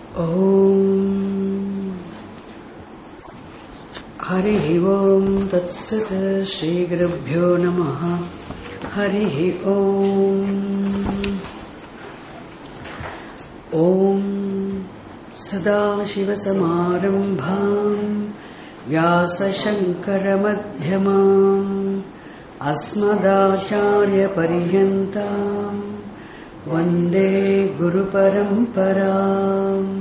ओम हरिः ओम तत्सत् श्रीगुरुभ्यो नमः। हरिः ओम सदाशिवसमारम्भाम् व्यासशङ्करमध्यमाम् अस्मदाचार्यपर्यन्ताम् वन्दे गुरुपरम्पराम्।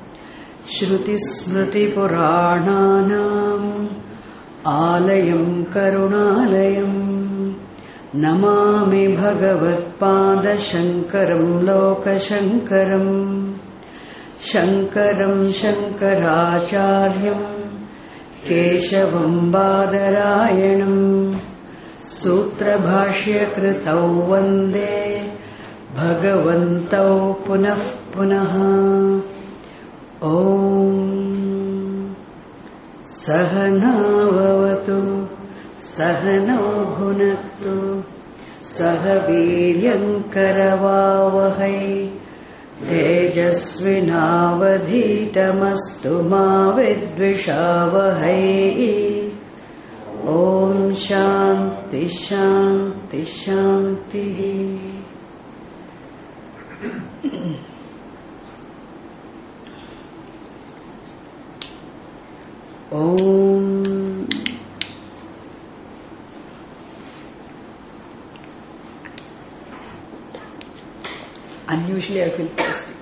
श्रुतिस्मृतिपुराणानाम् आलयम् करुणालयम् नमामि भगवत्पादशङ्करम् लोकशङ्करम्। शङ्करम् शङ्कराचार्यम् केशवम् बादरायणम् सूत्रभाष्यकृतौ वन्दे भगवन्तौ पुनः पुनः। ॐ सहनाववतु सहनौ भुनक्तु सह वीर्यङ्करवावहै तेजस्विनावधीतमस्तु मा विद्विषावहै। ॐ शान्ति शान्ति शान्तिः। Unusually I feel thirsty.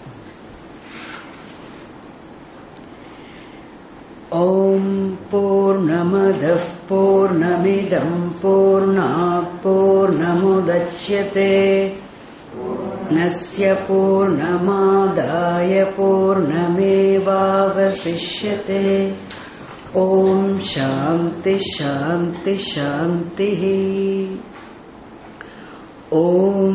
Om Purnamadah Purnamidam Purnat Purnamudachyate Nasya Purnamadaya Purnamevavasishyate. Om Shanti Shanti Shantihi. Om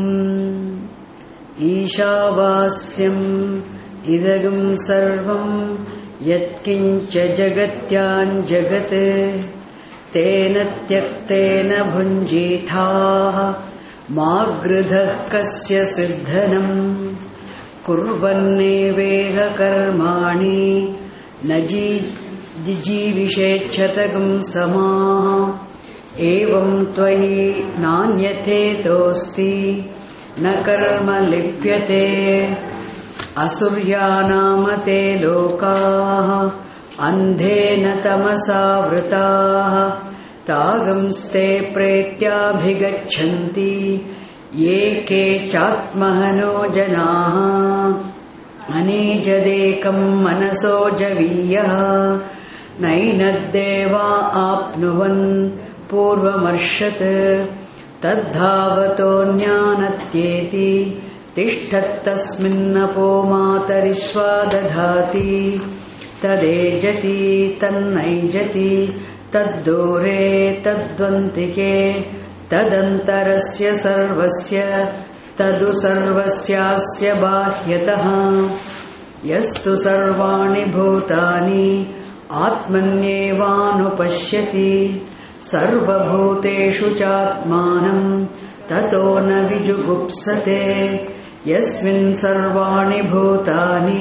ईशावास्यम् इदगम् सर्वम् यत्किञ्च जगत्याम् जगत् तेन त्यक्तेन भुञ्जीथाः मा गृधः कस्य सिद्धनम् कुर्वन्नेवेह कर्माणि न जिजीविषेच्छतगम् समाः एवम् त्वयि नान्यथेतोऽस्ति न कर्म लिप्यते। असुर्यानाम ते लोकाः अन्धेन तमसावृताः तागंस्ते प्रेत्याभिगच्छन्ति ये के चात्महनो जनाः अनेजदेकम् मनसो जवीयः नैनद्देवा आप्नुवन् पूर्वमर्षत् तद्धावतोऽन्यानत्येति तिष्ठत्तस्मिन्नपो मातरिश्वा दधाति तदेजति तन्नैजति तद्दूरे तद्वन्तिके तदन्तरस्य सर्वस्य तदु सर्वस्यास्य बाह्यतः यस्तु सर्वाणि भूतानि आत्मन्येवानुपश्यति सर्वभूतेषु चात्मानम् ततो न विजुगुप्सते। यस्मिन् सर्वाणि भूतानि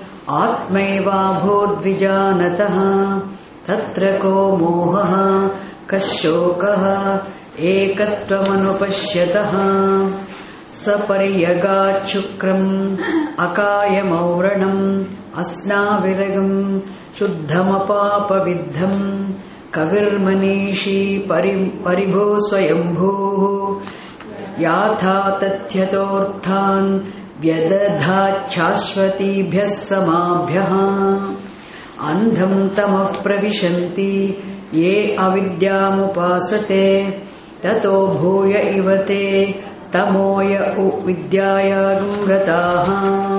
आत्मैवाभूद्विजानतः तत्र को मोहः कश्शोकः एकत्वमनुपश्यतः। सपर्यगाच्छुक्रम् अकायमौरणम् अस्नाविरगम् शुद्धमपापविद्धम् कविर्मनीषी परिभो स्वयंभूः याथा तथ्यतोऽर्थान् व्यदधाच्छाश्वतीभ्यः समाभ्यः। अन्धम् तमः प्रविशन्ति ये अविद्यामुपासते ततो भूय इव ते तमोय विद्यायागुरताः।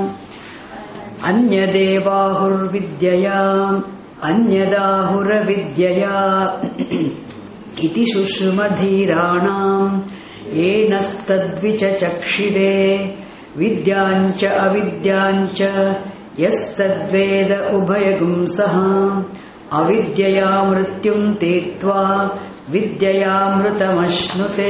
अन्यदेवाहुर्विद्यया अन्यदाहुरविद्यया इति शुश्रुमधीराणाम् येनस्तद्विचचक्षिरे विद्याञ्च अविद्याञ्च यस्तद्वेद उभयगुंसः अविद्यया मृत्युम् तीर्त्वा विद्ययामृतमश्नुते।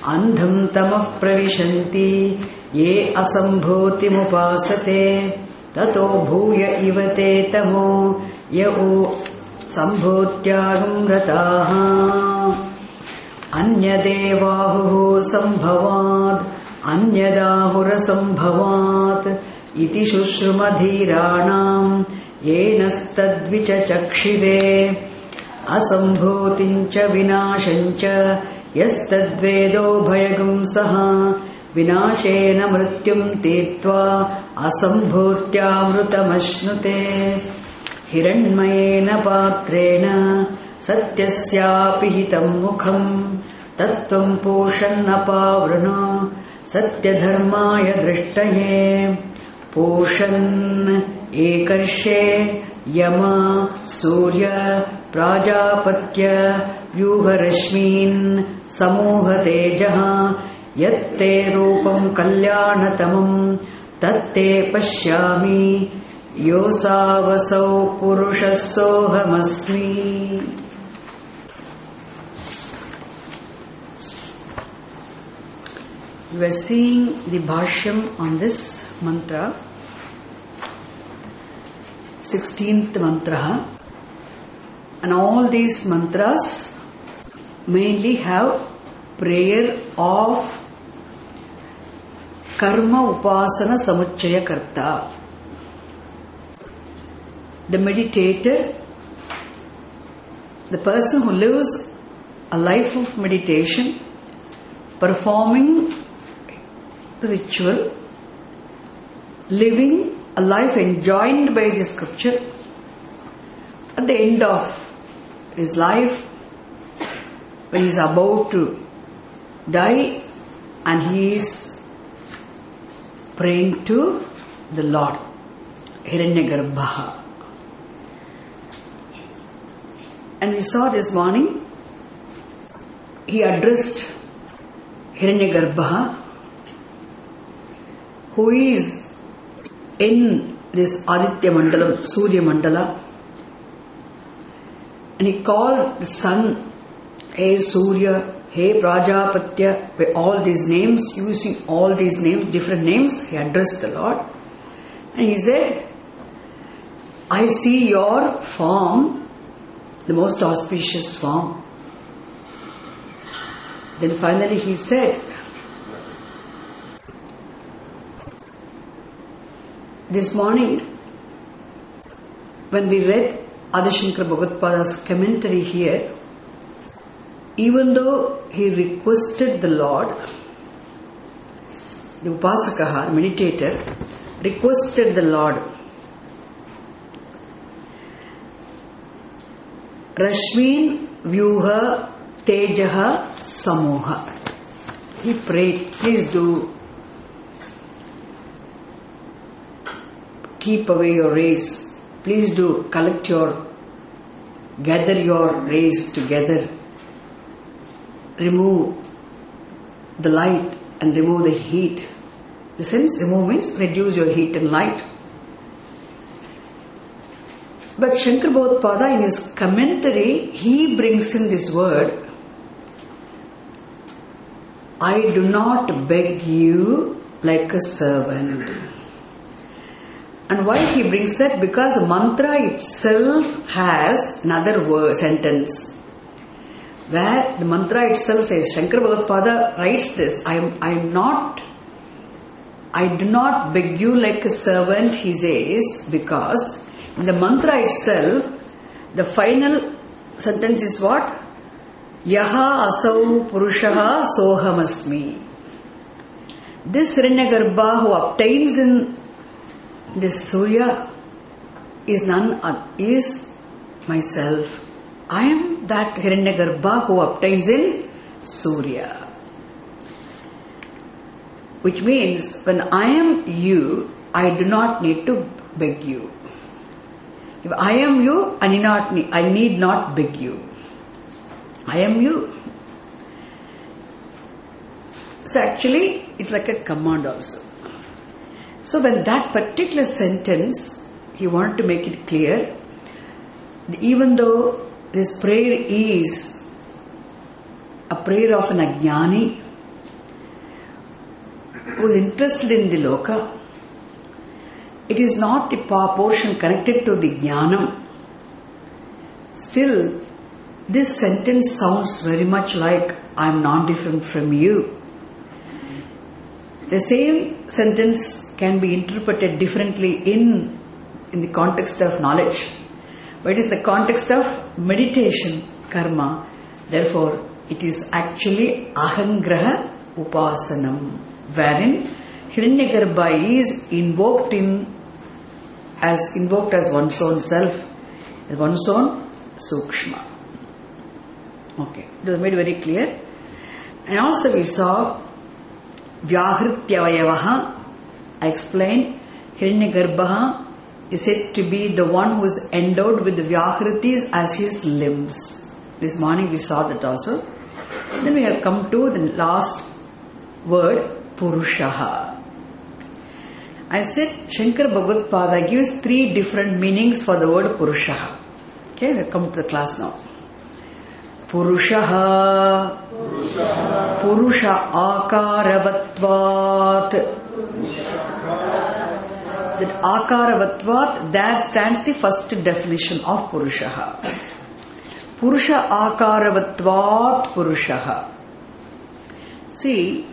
अन्धम् तमः प्रविशन्ति ये असम्भूतिमुपासते tato bhuya ivate tamo yao sambhotyagam rataha anyadevahu sambhavad anyadahurasambhavat iti shushrumadhiranam yenastadvichachakshire asambhotincha vinashancha yastadvedo bhayagam saha vinashena mrityum tetva asambhotyamrutamashnuте hiranmayena patrena satyasyapi hitam mukham tattvam poshannapavrana satyadharmaya drishtaye poshan ekarshe yama surya prajapatya vyuharashmin samohatejaha yatte rupam kalyanatamam tatte pashyami yosavasau purushassohamasmi. We are seeing the bhashyam on this mantra, 16th mantra, and all these mantras mainly have prayer of karma upasana samuchaya karta. The meditator, the person who lives a life of meditation, performing ritual, living a life enjoined by the scripture, at the end of his life, when he is about to die and he is praying to the Lord, Hiranyagarbha. And we saw this morning, he addressed Hiranyagarbha, who is in this Aditya Mandalam, Surya Mandala, and he called the sun, Hey Surya, Hey Prajapatya, by all these names, using all these names, different names, he addressed the Lord. And he said, I see your form, the most auspicious form. Then finally he said, this morning, when we read Adi Shankara Bhagavatpada's commentary here, even though he requested the Lord, the Upasakaha, the meditator, requested the Lord, Rashmin Vyuha Tejaha Samoha. He prayed, please do keep away your rays. Please do gather your rays together. Remove the light and remove the heat. The sense remove means reduce your heat and light. But Shankara Bhagavatpada in his commentary, he brings in this word, I do not beg you like a servant. And why he brings that? Because the mantra itself has another sentence, where the mantra itself says, Shankara Bhagavatpada writes this, I do not beg you like a servant, he says, because in the mantra itself, the final sentence is what? Yaha asau purushaha sohamasmi. This Hiranyagarbha who obtains in this Surya is myself. I am that Hiranyagarbha who obtains in Surya. Which means, when I am you, I do not need to beg you. If I am you, I need not beg you. I am you. So actually, it's like a command also. So when that particular sentence, he wanted to make it clear, even though this prayer is a prayer of an ajnani who is interested in the loka, it is not the portion connected to the Jnanam. Still, this sentence sounds very much like I am non-different from you. The same sentence can be interpreted differently in the context of knowledge. But it is the context of meditation, karma. Therefore, it is actually ahangraha upasanam, wherein Hiranyagarbha is invoked as one's own self, as one's own sukshma. Okay, it was made very clear. And also we saw Vyahrityavayavaha. I explained Hiranyagarbha is said to be the one who is endowed with the Vyahritis as his limbs. This morning we saw that also. Then we have come to the last word, Purushaha. I said Shankara Bhagavad-pada gives 3 different meanings for the word Purushaha. Okay, we have come to the class now. Purushaha, Purusha Akaravatvat. That Akaravatvat, there stands the first definition of Purushaha. Purusha Akaravatvat Purushaha. See,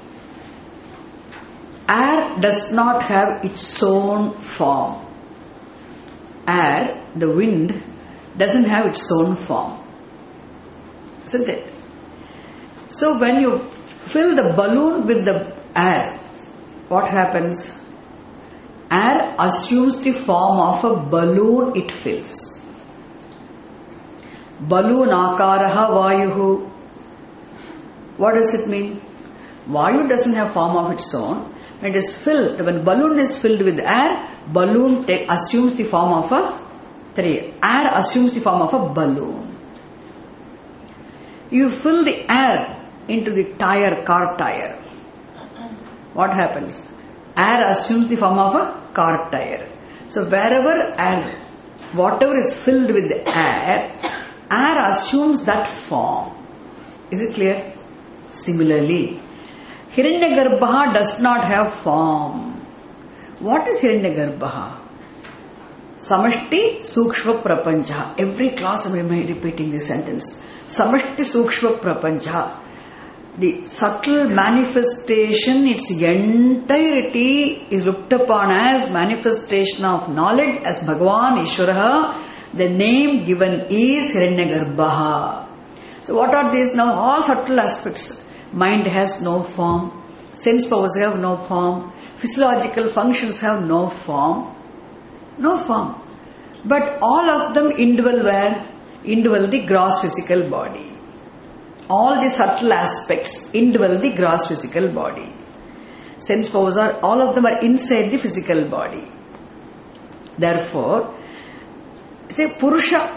air does not have its own form. Air, the wind, doesn't have its own form. Isn't it? So when you fill the balloon with the air, what happens? Air assumes the form of a balloon it fills. Balloon akaraha vayuhu. What does it mean? Vayu doesn't have form of its own. When it is filled, when balloon is filled with air, balloon assumes the form of air assumes the form of a balloon. You fill the air into the car tire. What happens? Air assumes the form of a car tire. So wherever air, whatever is filled with air assumes that form. Is it clear? Similarly, Hiranyagarbha does not have form. What is Hiranyagarbha? Samashti Sukshma Prapancha. Every class I am repeating this sentence. Samashti Sukshma Prapancha. The subtle manifestation, its entirety is looked upon as manifestation of knowledge, as Bhagavan Ishvaraha. The name given is Hiranyagarbha. So what are these now? All subtle aspects. Mind has no form. Sense powers have no form. Physiological functions have no form. No form. But all of them indwell where? Indwell the gross physical body. All the subtle aspects indwell the gross physical body. Sense powers all of them are inside the physical body. Therefore, say Purusha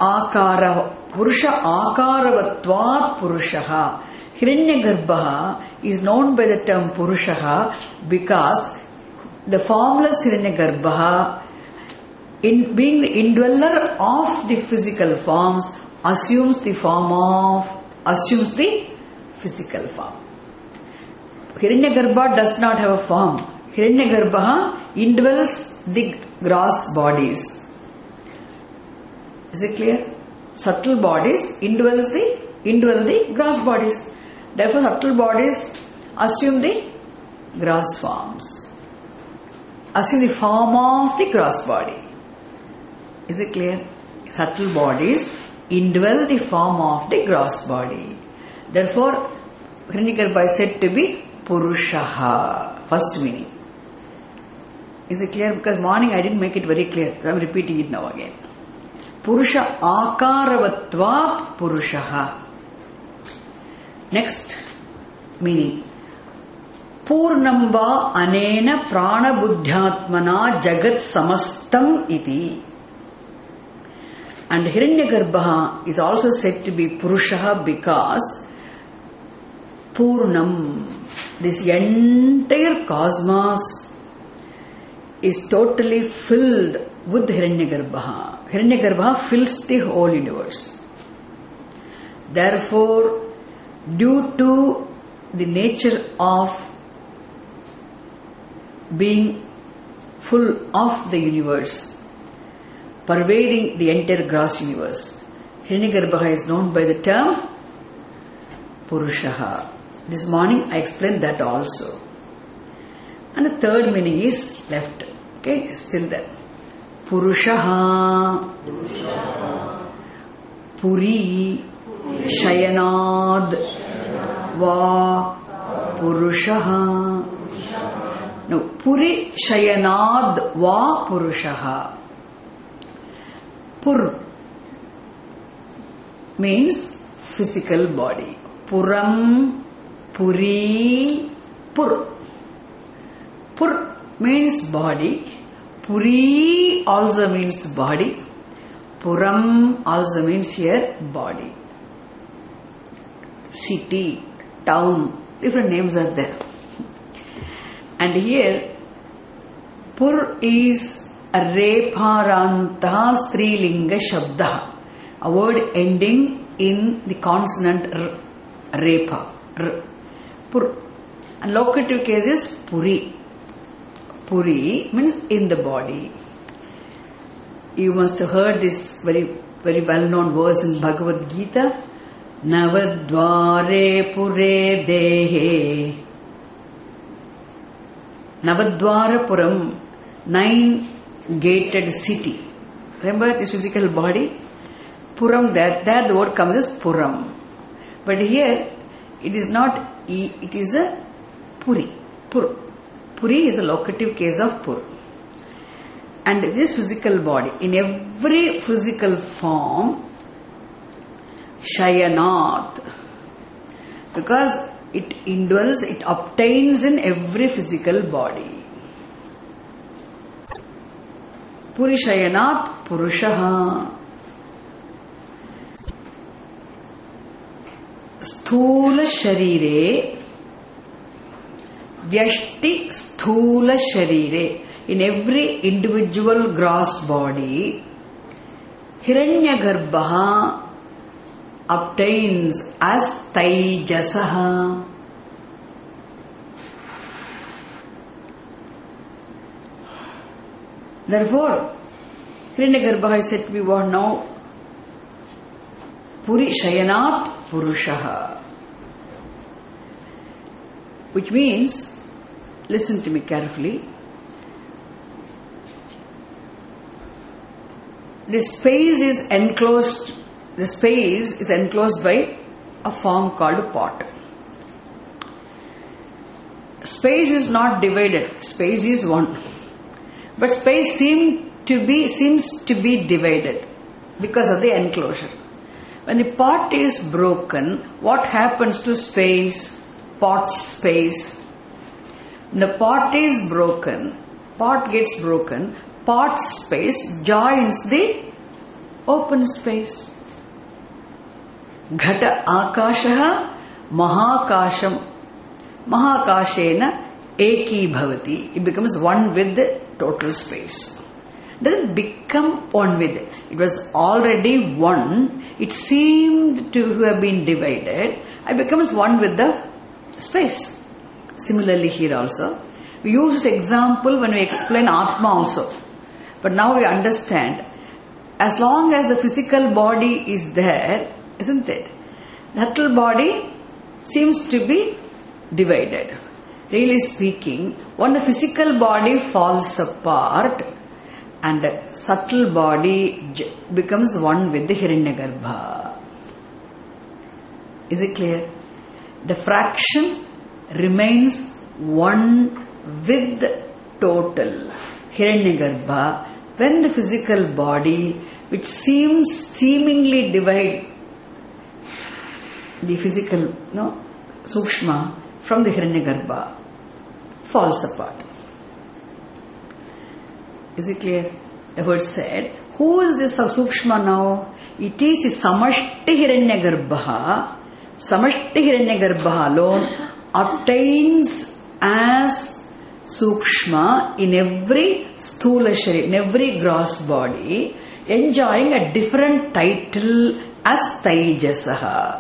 Akaravatvat Purushaha. Hiranyagarbha is known by the term Purushaha because the formless Hiranyagarbha, in being the indweller of the physical forms, assumes the physical form. Hiranyagarbha does not have a form. Hiranyagarbha indwells the gross bodies. Is it clear? Subtle bodies indwell the gross bodies. Therefore, subtle bodies assume the gross forms. Assume the form of the gross body. Is it clear? Subtle bodies indwell the form of the gross body. Therefore, Hiranyagarbha is said to be Purushaha. First meaning. Is it clear? Because morning I didn't make it very clear. I am repeating it now again. Purusha Akaravatvat Purushaha. Next meaning. Purnam va anena prana buddhyatmana jagat samastam iti. And Hiranyagarbha is also said to be Purushaha because Purnam, this entire cosmos, is totally filled with Hiranyagarbha. Hiranyagarbha fills the whole universe. Therefore, due to the nature of being full of the universe, pervading the entire gross universe. Hiranyagarbha is known by the term Purushaha. This morning I explained that also. And the third meaning is left. Okay, still there. Purushaha. Puri Shayanad Va Purushaha. No, Puri Shayanad Va Purushaha. Pur means physical body. Puram, Puri, Pur. Pur means body. Puri also means body. Puram also means here body. City, town, different names are there. And here, Pur is a Reparanta Strilinga Shabda, a word ending in the consonant R, Repa, R, Pur. And locative case is Puri. Puri means in the body. You must have heard this very, very well-known verse in Bhagavad Gita. Navadvare Pure Dehe. Navadvara Puram, 9-gated city. Remember this physical body? Puram, there the word comes as Puram. But here, it is not E, it is a Puri. Pur. Puri is a locative case of Pur. And this physical body, in every physical form, Shayanat, because it indwells, it obtains in every physical body. Puri Shayanat Purushaha. Sthula Sharire Vyashti Sthula Sharire. In every individual gross body, Hiranyagarbha obtains as Taijasaha. Therefore, Hiranyagarbha is said to be what now? Puri Shayanat Purushaha. Which means, listen to me carefully, the space is enclosed by a form called pot. Space is not divided, space is one. But space seems to be divided because of the enclosure. When the pot is broken, what happens to space? Pot's space. When the pot is broken, pot gets broken, pot's space joins the open space. Ghata akashaha mahakasham. Mahakashena eki bhavati. It becomes one with the total space. Doesn't become one with it. It was already one. It seemed to have been divided. It becomes one with the space. Similarly here also. We use this example when we explain Atma also. But now we understand, as long as the physical body is there, isn't it? The subtle body seems to be divided. Really speaking, when the physical body falls apart and the subtle body becomes one with the Hiranyagarbha. Is it clear? The fraction remains one with the total Hiranyagarbha when the physical body, which seemingly divides the physical Sukshma from the Hiranyagarbha, falls apart. Is it clear? The word said, who is this Sukshma now? It is the Samashti Hiranyagarbha. Samashti Hiranyagarbha alone obtains as Sukshma in every Sthula Sharira, in every gross body, enjoying a different title as Taijasaha.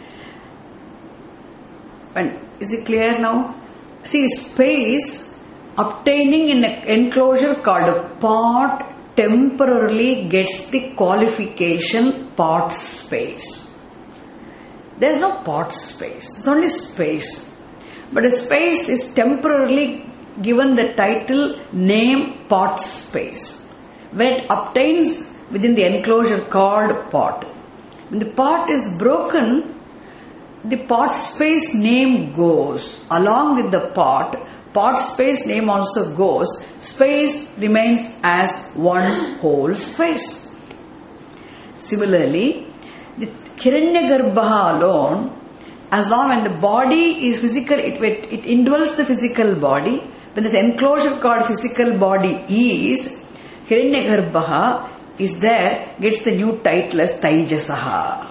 And is it clear now? See, space obtaining in an enclosure called a pot temporarily gets the qualification pot space. There is no pot space, it's only space. But a space is temporarily given the title name pot space. When it obtains within the enclosure called pot. When the pot is broken, the pot space name goes. Along with the pot space name also goes. Space remains as one whole space. Similarly, the Hiranyagarbha alone, as long as the body is physical, it indwells the physical body. When this enclosure called physical body is, Hiranyagarbha is there, gets the new title as Taijasaha.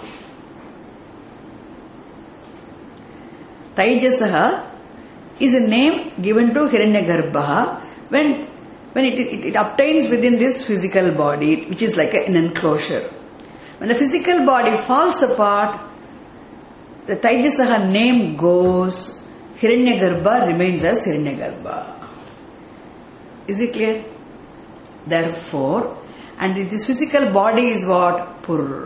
Taijasaha is a name given to Hiranyagarbha when it obtains within this physical body, which is like an enclosure. When the physical body falls apart, the Taijasaha name goes, Hiranyagarbha remains as Hiranyagarbha. Is it clear? Therefore, and this physical body is what?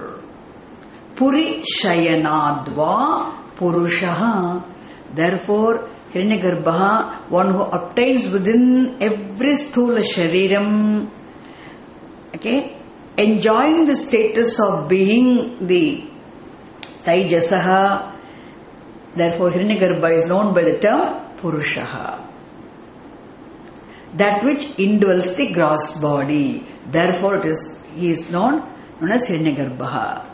Puri Shayanadva Purushaha. Therefore, Hiranyagarbha, one who obtains within every sthula shariram, enjoying the status of being the Taijasaha. Therefore, Hiranyagarbha is known by the term Purushaha. That which indwells the gross body. Therefore, he is known as Hiranyagarbha.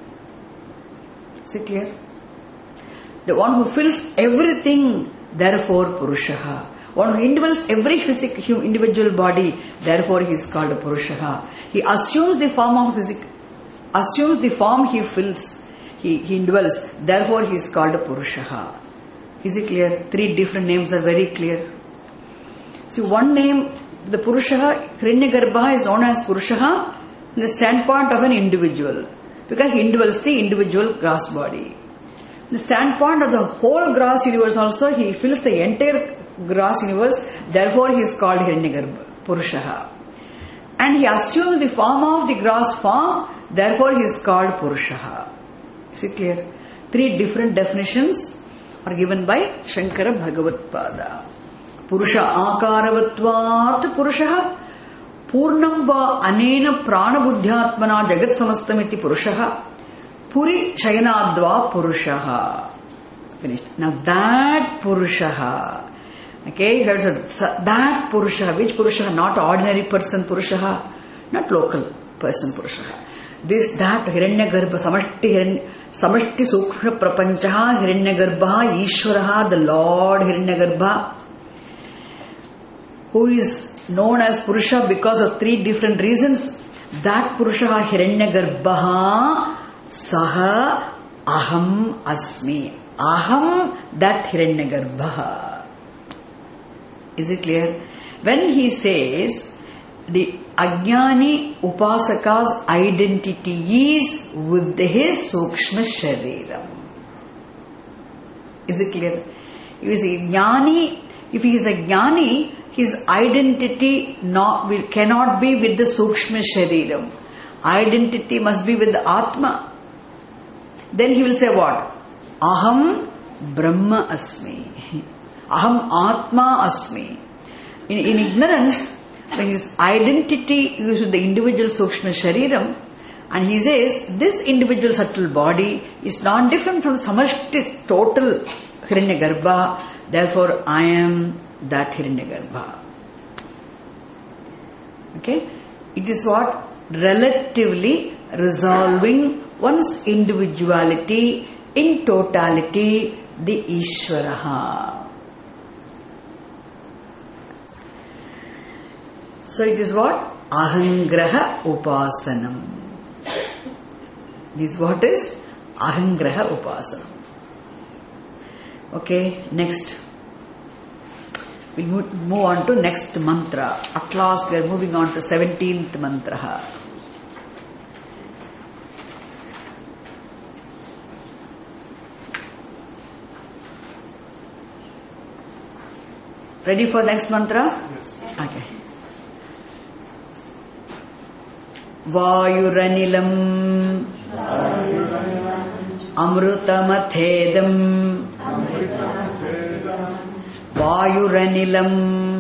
Is it clear? The one who fills everything, therefore Purushaha. One who indwells every physical individual body, therefore he is called Purushaha. He assumes the form of assumes the form he fills, he indwells, therefore he is called Purushaha. Is it clear? 3 different names are very clear. See, one name, the Purushaha, Hiranyagarbha is known as Purushaha from the standpoint of an individual, because he indwells the individual gross body. The standpoint of the whole gross universe also, he fills the entire gross universe, therefore he is called Hiranyagarbha, Purushaha. And he assumes the form of the gross form, therefore he is called Purushaha. Is it clear? 3 different definitions are given by Shankara Bhagavatpada. Purusha Akaravatvat Purushaha, Purnam va Anena Prana Buddhyatmana Jagat Samastamiti Purushaha, Puri Shayanadva Purushaha. Finished. Now that Purushaha, that Purushaha, which Purushaha? Not ordinary person Purushaha, not local person Purushaha. That Hiranyagarbha, Samashti Sukshma Prapanchaha, Hiranyagarbha, Ishwaraha, the Lord Hiranyagarbha, who is known as Purusha because of 3 different reasons. That Purusha Hiranyagarbha Saha Aham Asmi. Aham, that Hiranyagarbha. Is it clear? When he says the Ajnani Upasaka's identity is with his Sukshma Shariram. Is it clear? If he is a Jnani, his identity cannot be with the Sukshma Shariram. Identity must be with the Atma. Then he will say what? Aham Brahma Asmi. Aham Atma Asmi. In ignorance, when his identity is with the individual Sukshma Shariram, and he says this individual subtle body is not different from the Samashti total Hiranyagarbha, therefore I am that Hiranyagarbha. It is what? Relatively resolving one's individuality in totality, the Ishwaraha. So it is what? Ahangraha Upasanam. This what is? Ahangraha Upasanam. Okay, next. We'll move on to next mantra. At last we are moving on to 17th mantra. Ready for next mantra? Yes. Okay. Vayuranilam Amrutamathedam Vayuranilam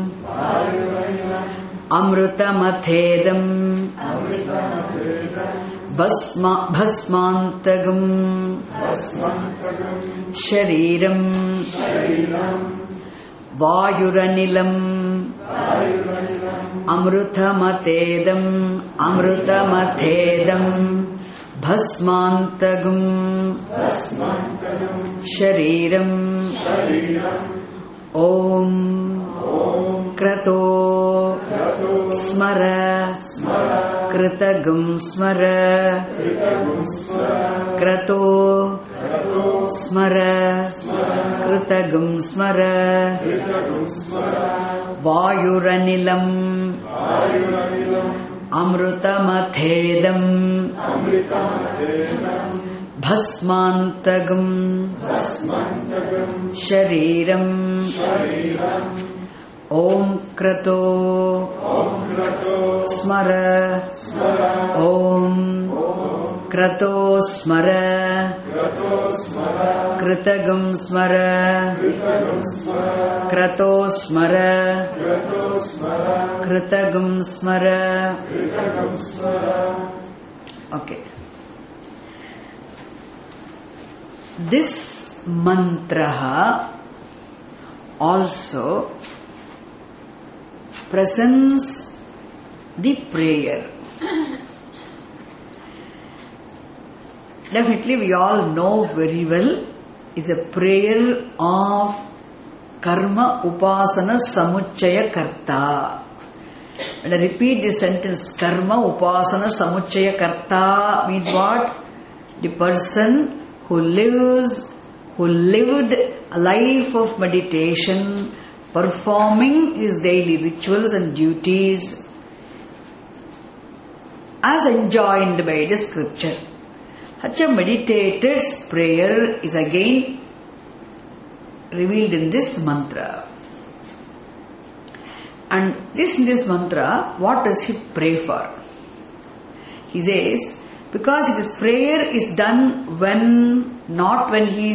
Amrutamathedam Bhasmantagam Shariram Vayuranilam Amrutamathedam Bhasmantagam Shariram Om Krato Smara Kritagam Smara Krato Smara Kritagam Smara Vayuranilam Amrutamathedam Bhasmantagam Shariram Om Krato Smara Om Krato Smara Kritagam Smara Krato Smara Kritagam Smara. Okay. This mantra also presents the prayer. Definitely we all know very well is a prayer of Karma Upasana Samuchaya Karta. And I repeat this sentence, Karma Upasana Samuchaya Karta means what? The person who lived a life of meditation, performing his daily rituals and duties as enjoined by the scripture. Such a meditator's prayer is again revealed in this mantra. And in this mantra, what does he pray for? He says, because his prayer is done when he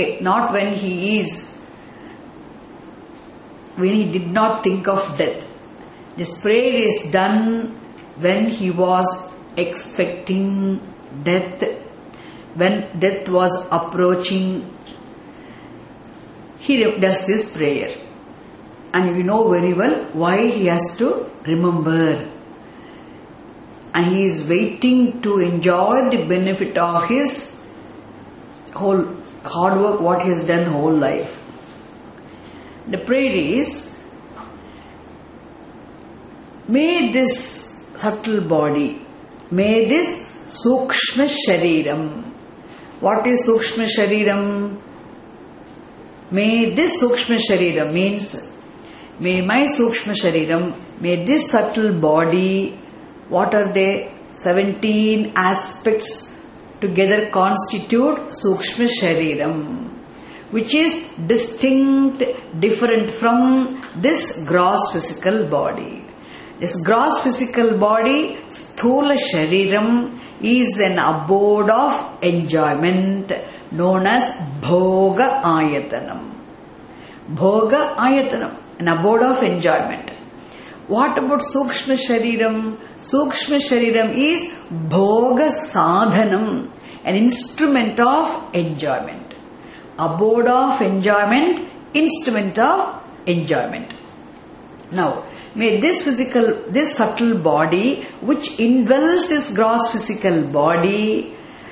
did not think of death. This prayer is done when he was expecting death, when death was approaching. He does this prayer. And we know very well why he has to remember. And he is waiting to enjoy the benefit of his whole hard work, what he has done whole life. The prayer is, may this subtle body, may this Sukshma Shariram. What is Sukshma Shariram? May this Sukshma Shariram means, may my Sukshma Shariram, may this subtle body, what are they? 17 aspects together constitute Sukshma Shariram, which is distinct, different from this gross physical body. This gross physical body, Sthula Shariram, is an abode of enjoyment known as Bhoga Ayatanam. Bhoga Ayatanam, an abode of enjoyment. What about Sukshma Shariram? Sukshma Shariram is Bhoga Sadhanam, an instrument of enjoyment. Abode of enjoyment, instrument of enjoyment. Now, may this subtle body, which indwells this gross physical body,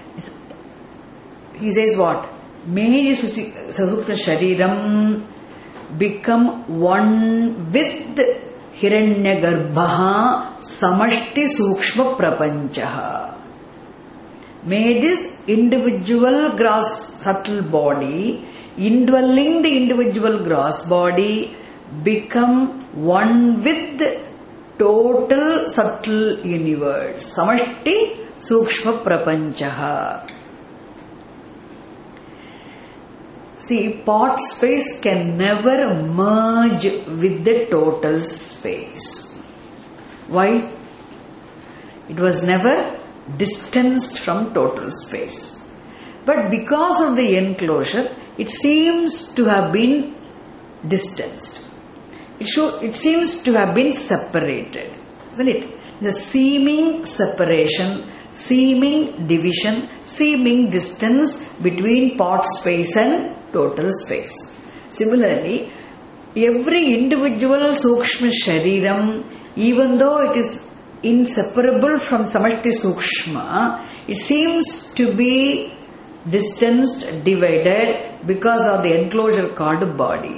he says what? May this Sukshma Shariram become one with Hiranyagarbha Samashti Sukshma Prapanchaha. May this individual gross subtle body, indwelling the individual gross body, become one with the total subtle universe. Samashti Sukshma Prapanchaha. See, pot space can never merge with the total space. Why? It was never distanced from total space. But because of the enclosure, it seems to have been distanced. It seems to have been separated, isn't it? The seeming separation, seeming division, seeming distance between pot space and total space. Similarly, every individual Sukshma Shariram, even though it is inseparable from Samashti Sukshma, it seems to be distanced, divided because of the enclosure called body.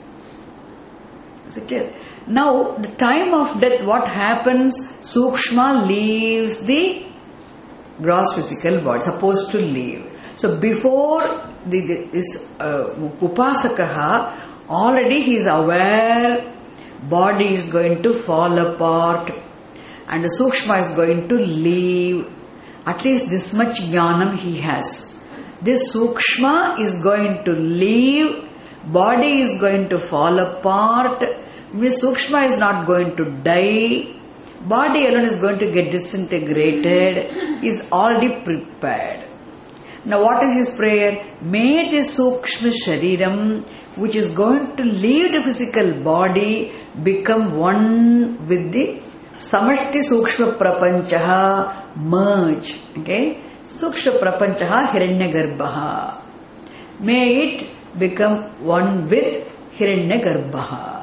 Is it clear? Now, the time of death, what happens? Sukshma leaves the gross physical body, supposed to leave. So, before this Upasakaha, already he is aware body is going to fall apart and the Sukshma is going to leave. At least this much jnanam he has. This Sukshma is going to leave, body is going to fall apart, this Sukshma is not going to die, body alone is going to get disintegrated, he is already prepared. Now what is his prayer? May the Sukshma Shariram, which is going to leave the physical body, become one with the Samashti Sukshma Prapanchaha, merge. Okay? Sukshma Prapanchaha Hiranyagarbhaha. May it become one with Hiranyagarbhaha.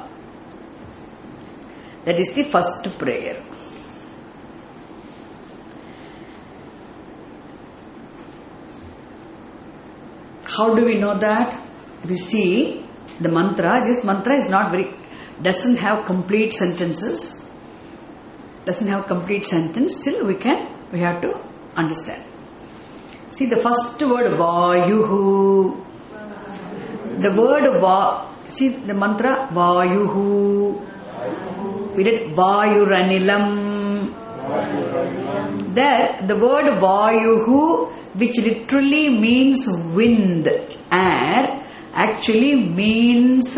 That is the first prayer. How do we know that? We see the mantra. This mantra is doesn't have complete sentences. Doesn't have complete sentence. Still we have to understand. See the first word Vayuhu. The word see the mantra Vayuhu. We did Vayuranilam. There the word Vayuhu, which literally means wind, air, actually means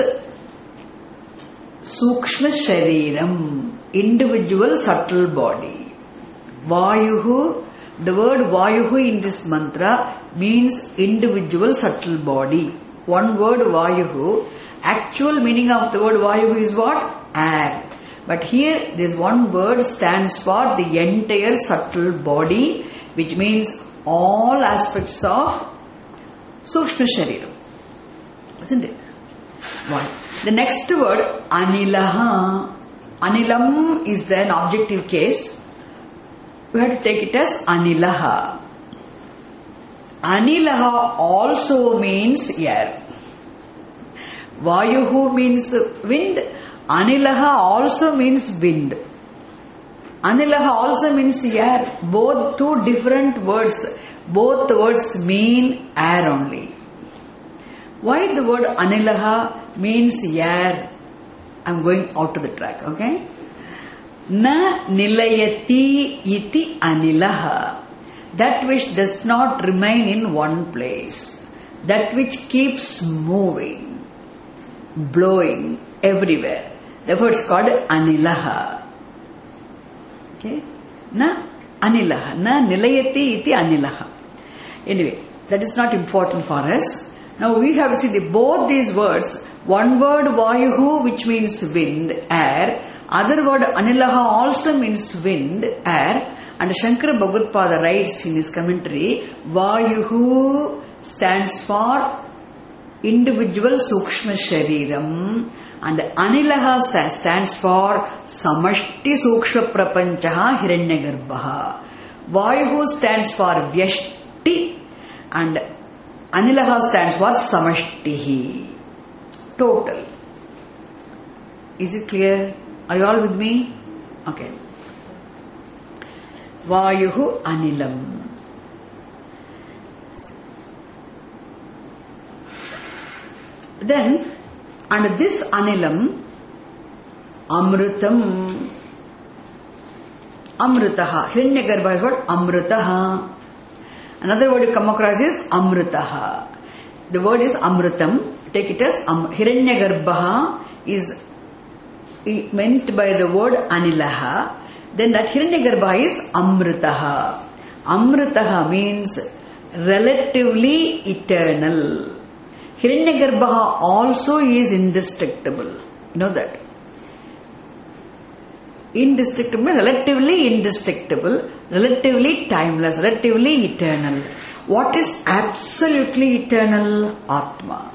Sukshma Shariram, individual subtle body. Vayuhu, the word Vayuhu in this mantra means individual subtle body. One word Vayuhu, actual meaning of the word Vayuhu is what? Air. But here this one word stands for the entire subtle body, which means all aspects of Sukshma Shariram. Isn't it? Why? The next word, Anilaha. Anilam is an objective case. We have to take it as Anilaha. Anilaha also means air. Vayuhu means wind. Anilaha also means wind. Anilaha also means air. Both two different words. Both words mean air only. Why the word Anilaha means air? I am going out of the track, okay? Na nilayati iti anilaha. That which does not remain in one place. That which keeps moving, blowing everywhere. Therefore it's called anilaha. Okay? Na anilaha. Na nilayati iti anilaha. Anyway, that is not important for us. Now we have to see both these words. One word Vayuhu, which means wind, air. Other word Anilaha also means wind, air. And Shankara Bhagavad writes in his commentary, Vayuhu stands for individual Sukshma Shariram. And Anilaha stands for Samashti Sukshma Prapanchaha Hiranyagarbhaha. Vayuhu stands for Vyashti and Anilaha stands for Samashtihi. Total. Is it clear? Are you all with me? Okay. Vayuhu Anilam. Then, and this Anilam, Amrutam, Amrutaha. Hiranyagarbha is what? Amrutaha. Another word you come across is Amrutaha. the word is Amritam. Take it as Hiranyagarbha is meant by the word Anilaha. Then that Hiranyagarbha is Amritaha. Amritaha means relatively eternal. Hiranyagarbha also is indestructible. You know that? Indestructible, relatively indestructible, relatively timeless, relatively eternal. What is absolutely eternal? Atma.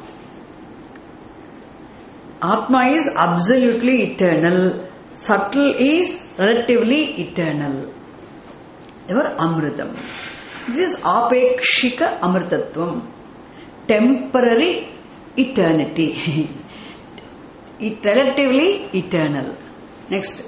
Atma is absolutely eternal. Subtle is relatively eternal. Ever Amritam. This is Apekshika Amritatvam. Temporary eternity. Relatively eternal. Next.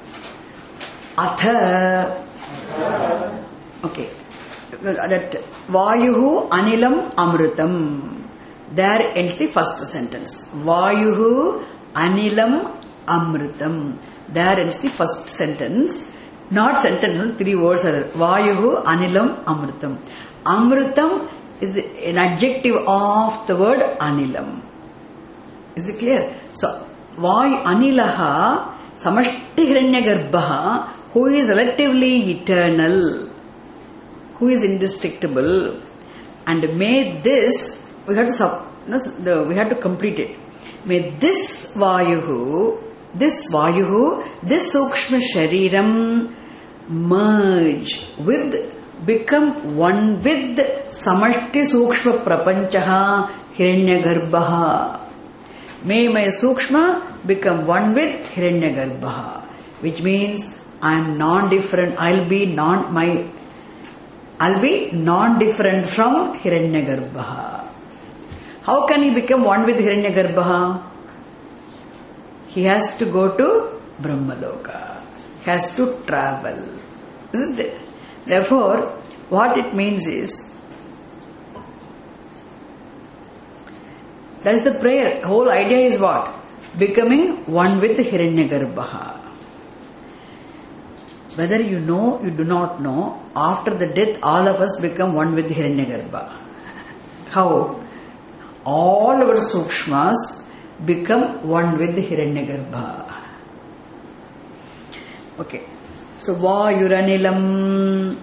Atha. Okay. That Vayuhu Anilam Amritam. There ends the first sentence. Vayuhu Anilam Amritam. There ends the first sentence. Not sentence, 3 words are Vayuhu Anilam Amritam. Amritam is an adjective of the word Anilam. Is it clear? So, Vayu Anilaha Samashti Hiranyagarbha, who is relatively eternal, who is indestructible, and may this, we have to complete it. May this Vayuhu, this Sukshma Shariram merge with, become one with Samashti Sukshma Prapanchaha Hiranyagarbha. May my Sukshma become one with Hiranyagarbha, which means I am non-different. I'll be non-different from Hiranyagarbha. How can he become one with Hiranyagarbha? He has to go to Brahmaloka. He has to travel. Isn't it? Therefore, what it means is, that is the prayer. Whole idea is what? Becoming one with Hiranyagarbha. Whether you know, you do not know, after the death, all of us become one with Hiranyagarbha. How? All our sukshmas become one with Hiranyagarbha. Okay. So, Vayuranilam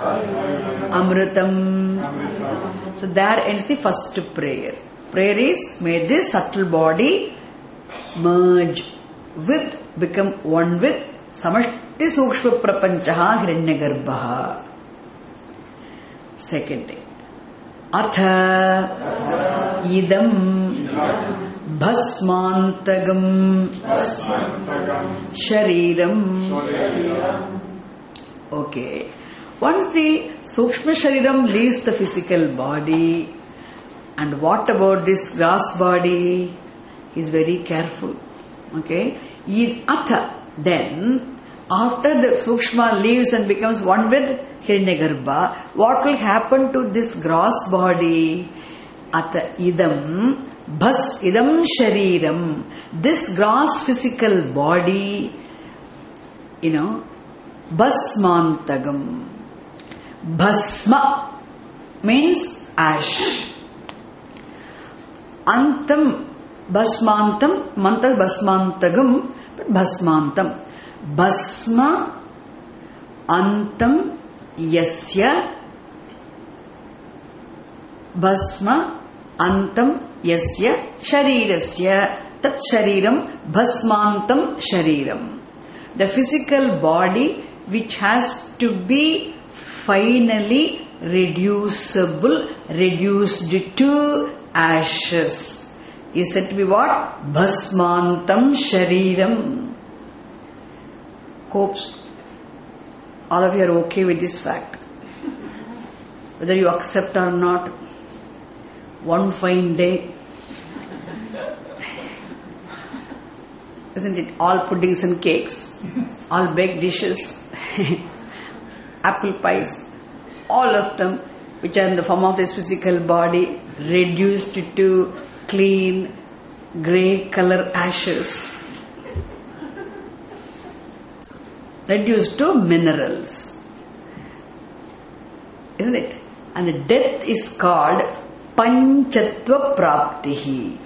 Amritam. So, there ends the first prayer. Prayer is, may this subtle body merge with, become one with Samashti Sukshma Prapanchaha Hiranyagarbha. Second thing. Atha idam bhasmantagam shariram. Okay. Once the Sukshma Shariram leaves the physical body, and what about this gross body? He is very careful. Okay. Atha, then, after the Sukshma leaves and becomes one with Hiranyagarbha, what will happen to this gross body? Atha idam idam shariram. This gross physical body, bhasmantagam. Bhasma means ash. Antam, bhasmantam, mantra bhasmantagam, but bhasmantam. Bhasma antam yasya. Bhasma antam yasya sharirasya. Tat shariram bhasmantam shariram. The physical body which has to be finally reducible, reduced to ashes, is said to be what? Bhasmantam shariram. Hopes all of you are okay with this fact. Whether you accept or not, one fine day, isn't it? All puddings and cakes, all baked dishes, apple pies, all of them which are in the form of this physical body, reduced to clean grey color ashes, reduced to minerals, isn't it? And the death is called Panchatva Praptihi.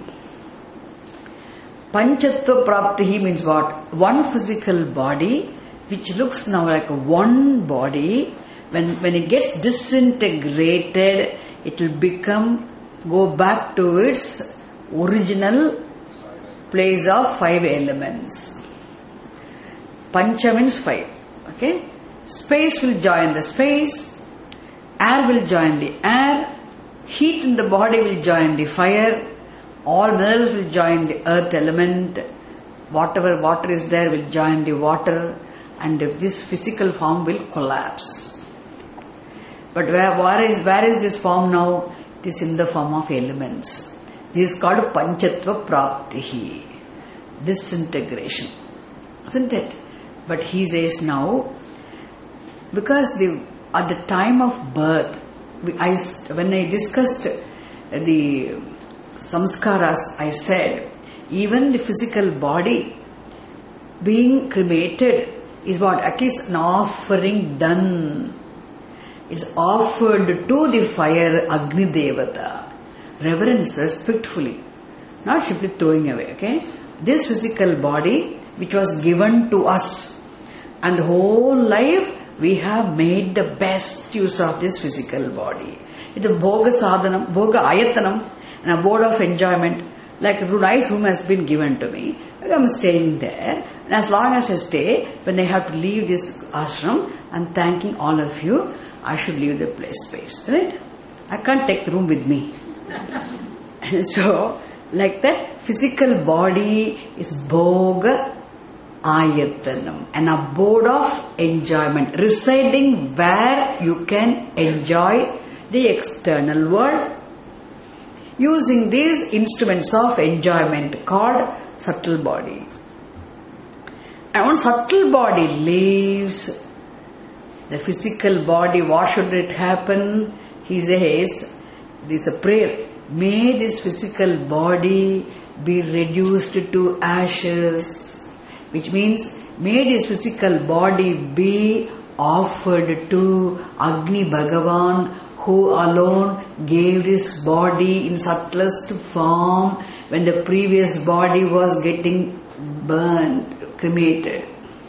Panchatva Praptihi means what? One physical body which looks now like one body. When it gets disintegrated, it will go back to its original place of 5 elements. Pancha means 5. Okay? Space will join the space, air will join the air, heat in the body will join the fire, all minerals will join the earth element, whatever water is there will join the water, and this physical form will collapse. But where is this form now? It is in the form of elements. This is called Panchatva Praptihi. Disintegration. Isn't it? But he says now, because at the time of birth, when I discussed the samskaras, I said, even the physical body being cremated is what? At least an offering done. It's offered to the fire Agni Devata. Reverence, respectfully. Not simply throwing away, okay? This physical body which was given to us, and the whole life we have made the best use of this physical body. It's a Bhoga Sadhanam, Bhoga Ayatanam, and a board of enjoyment, like a nice room has been given to me. I'm staying there, and as long as I stay, when I have to leave this ashram, I'm thanking all of you, I should leave the space, right? I can't take the room with me. And so, like that, physical body is Bhoga Ayatanam, an abode of enjoyment, residing where you can enjoy the external world, using these instruments of enjoyment called subtle body. And when subtle body leaves the physical body, what should it happen? He says, this is a prayer. May this physical body be reduced to ashes, which means may this physical body be offered to Agni Bhagavan, who alone gave this body in subtlest form when the previous body was getting burned, cremated.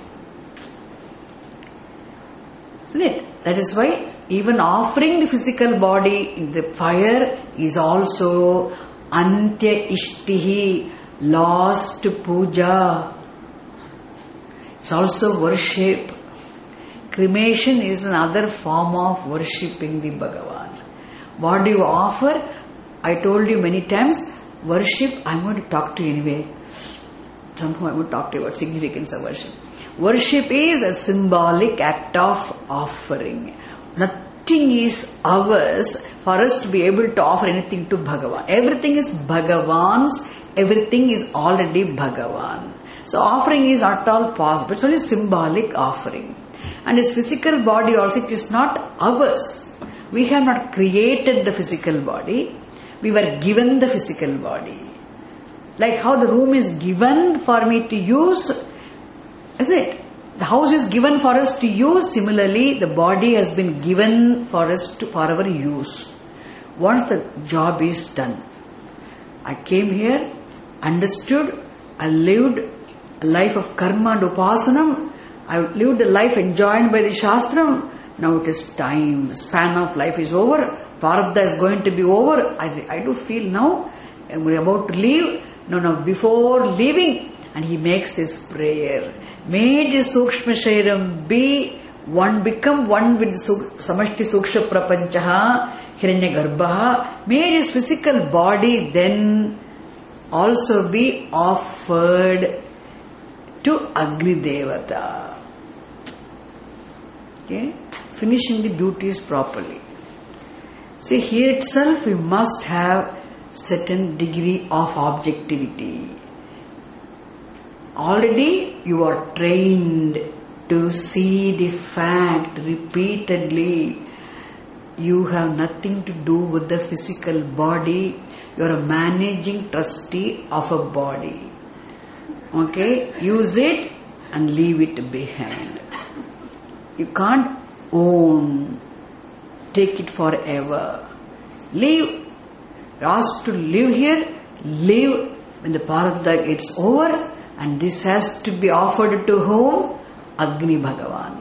Isn't it? That is why even offering the physical body in the fire is also Antya Ishtihi, lost puja. It's also worship. Cremation is another form of worshipping the Bhagavan. What do you offer? I told you many times, worship, I'm going to talk to you anyway. Somehow I'm going to talk to you about significance of worship. Worship is a symbolic act of offering. Nothing is ours for us to be able to offer anything to Bhagavan. Everything is Bhagavan's, everything is already Bhagavan. So offering is not at all possible, it's only symbolic offering. And this physical body also, it is not ours. We have not created the physical body, we were given the physical body. Like how the room is given for me to use, isn't it? The house is given for us to use. Similarly, the body has been given for us for our use. Once the job is done, I came here, understood, I lived a life of karma and upasanam, I lived the life enjoined by the Shastram. Now it is time, the span of life is over, Prarabdha is going to be over. I do feel now, we're about to leave. No, before leaving, and he makes this prayer. May this Sukshma Shairam become one with Samashti Suksha Prapanchaha, Hiranya Garbhaha. May this physical body then also be offered to Agni Devata. Okay? Finishing the duties properly. See, here itself we must have certain degree of objectivity. Already you are trained to see the fact repeatedly. You have nothing to do with the physical body. You are a managing trustee of a body. Okay? Use it and leave it behind. You can't own, take it forever. Leave. asked to live here, live when the Prarabdha gets over, and this has to be offered to whom? Agni Bhagavan.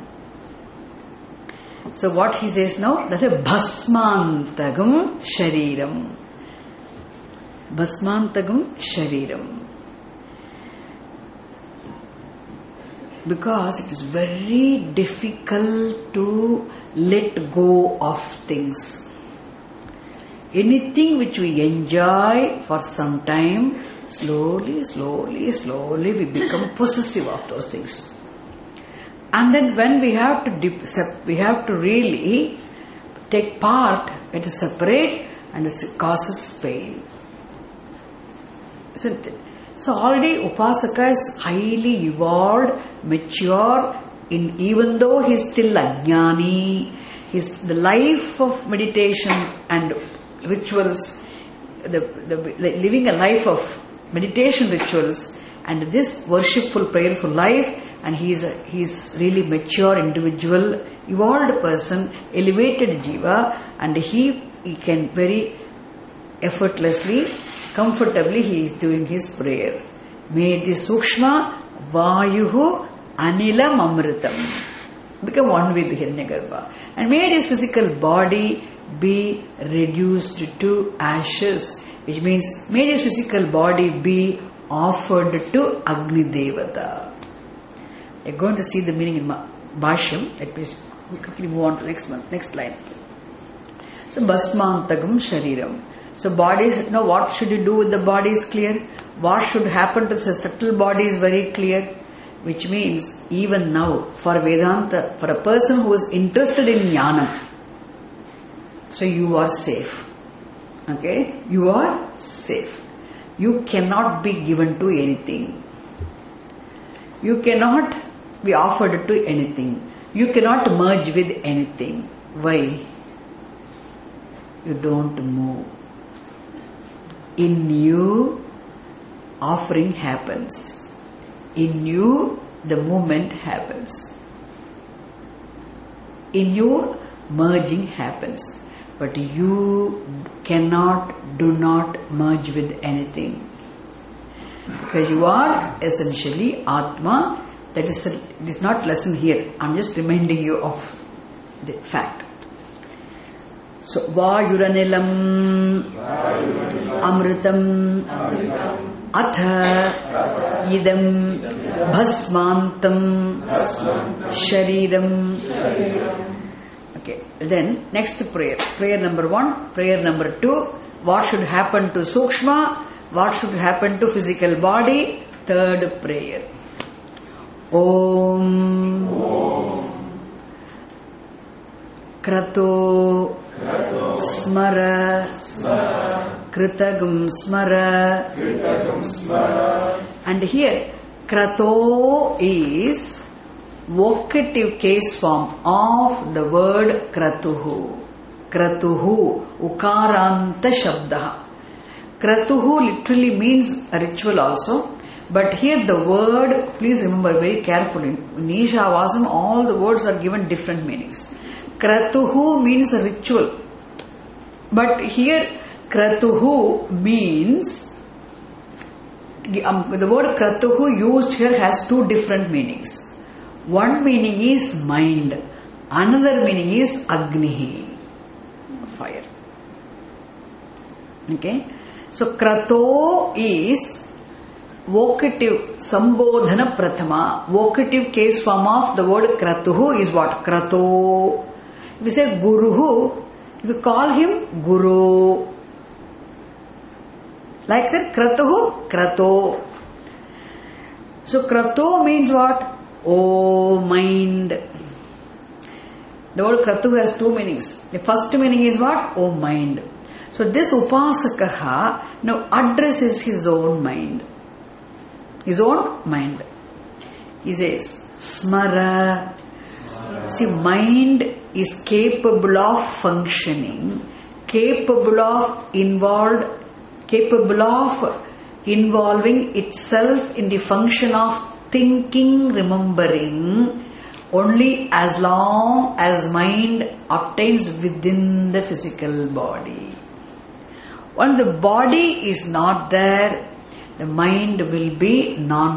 So what he says now, that is Bhasmantagam Shariram. Bhasmantagam Shariram. Because it is very difficult to let go of things. Anything which we enjoy for some time, slowly we become possessive of those things. And then when we have to really take part, it is separate and it causes pain. Isn't it? So already Upasaka is highly evolved, mature, even though he is still Ajnani, the life of meditation and rituals, living a life of meditation rituals and this worshipful, prayerful life, and he is really mature individual, evolved person, elevated jiva, and he can very effortlessly, comfortably he is doing his prayer. May the sukshma vayuhu anilam amritam become one with Hiranyagarbha, and may his physical body be reduced to ashes, which means may his physical body be offered to Agni Devata. We are going to see the meaning in Bhashyam. Let me quickly move on to next line. So Bhasmantagam Shariram. So bodies, now what should you do with the body is clear. What should happen to the subtle body is very clear. Which means even now for Vedanta, for a person who is interested in Jnanam, so you are safe. Okay? You are safe. You cannot be given to anything. You cannot be offered to anything. You cannot merge with anything. Why? You don't move. In you, offering happens. In you, the movement happens. In you, merging happens. But you do not merge with anything. Because you are essentially Atma. That is, it is not lesson here. I am just reminding you of the fact. So, Vayuranilam Amritam Atha Idam Bhasmantam Shariram. Okay, then next prayer. Prayer number 1, prayer number 2. What should happen to Sukshma? What should happen to physical body? Third prayer. Om Krato Smara Kritagam Smara. And here Krato is vocative case form of the word Kratuhu. Kratuhu, Ukaranta Shabda. Kratuhu literally means a ritual also. But here the word, please remember very carefully, in Ishavasam all the words are given different meanings. Kratuhu means a ritual. But here Kratuhu means, the word Kratuhu used here has two different meanings. One meaning is mind, another meaning is Agni, fire. Okay? So Krato is vocative, Sambodhana Prathama, vocative case form of the word Kratuhu is what? Krato. If you say Guruhu, you call him Guru. Like that, Kratuhu, Krato. So Krato means what? Oh, mind. The word Kratu has two meanings. The first meaning is what? Oh, mind. So this Upasakaha now addresses his own mind. His own mind. He says, Smara. See, mind is capable of functioning, capable of involving itself in the function of thinking, remembering, only as long as mind obtains within the physical body. When the body is not there, the mind will be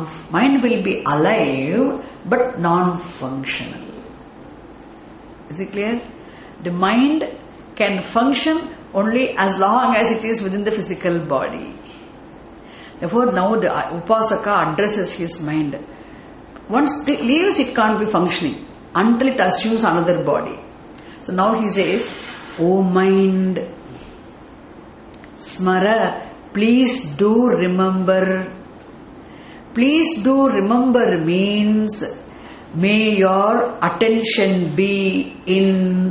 alive but non-functional. Is it clear? The mind can function only as long as it is within the physical body. Therefore, now the Upasaka addresses his mind. Once it leaves, it can't be functioning until it assumes another body. So now he says, O mind, Smara, please do remember. Please do remember means, may your attention be in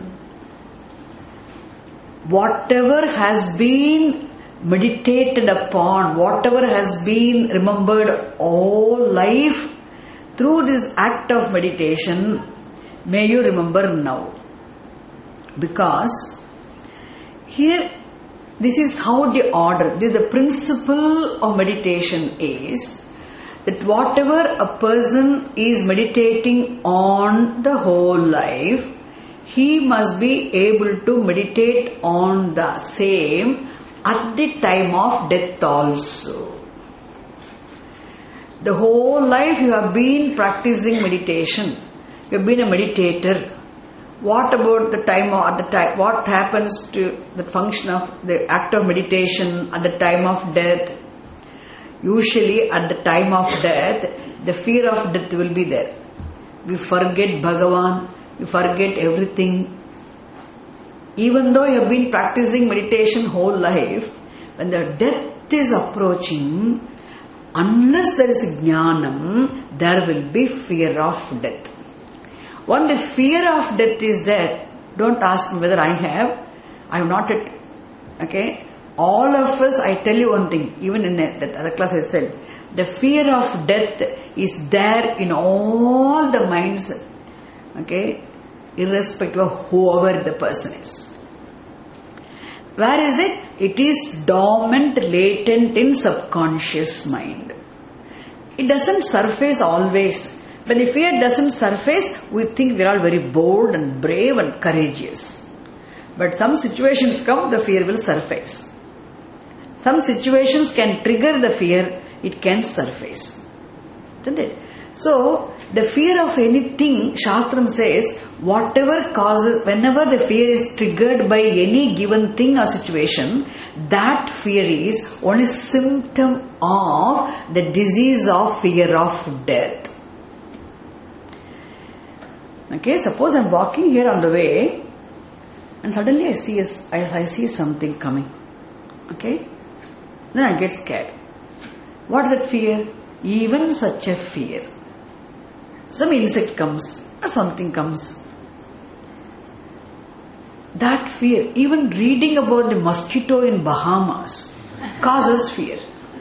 whatever has been meditated upon, whatever has been remembered all life through this act of meditation, may you remember now. Because here, this is how the order, the principle of meditation is that whatever a person is meditating on the whole life, he must be able to meditate on the same at the time of death also. The whole life you have been practicing meditation. You have been a meditator. What about the time or at the time? What happens to the function of the act of meditation at the time of death? Usually at the time of death, the fear of death will be there. We forget Bhagavan, we forget everything. Even though you have been practicing meditation whole life, when the death is approaching, unless there is jnanam, there will be fear of death. When the fear of death is there, don't ask me whether I have not yet. Okay? All of us, I tell you one thing, even in that other class I said, the fear of death is there in all the minds, okay, irrespective of whoever the person is. Where is it? It is dormant, latent in subconscious mind. It doesn't surface always. When the fear doesn't surface, we think we are all very bold and brave and courageous. But some situations come, the fear will surface. Some situations can trigger the fear, it can surface. Isn't it? So, the fear of anything, Shastram says, whatever causes, whenever the fear is triggered by any given thing or situation, that fear is only symptom of the disease of fear of death. Okay, suppose I am walking here on the way and suddenly I see something coming. Okay? Then I get scared. What is that fear? Even such a fear. Some insect comes or something comes. That fear, even reading about the mosquito in Bahamas causes fear.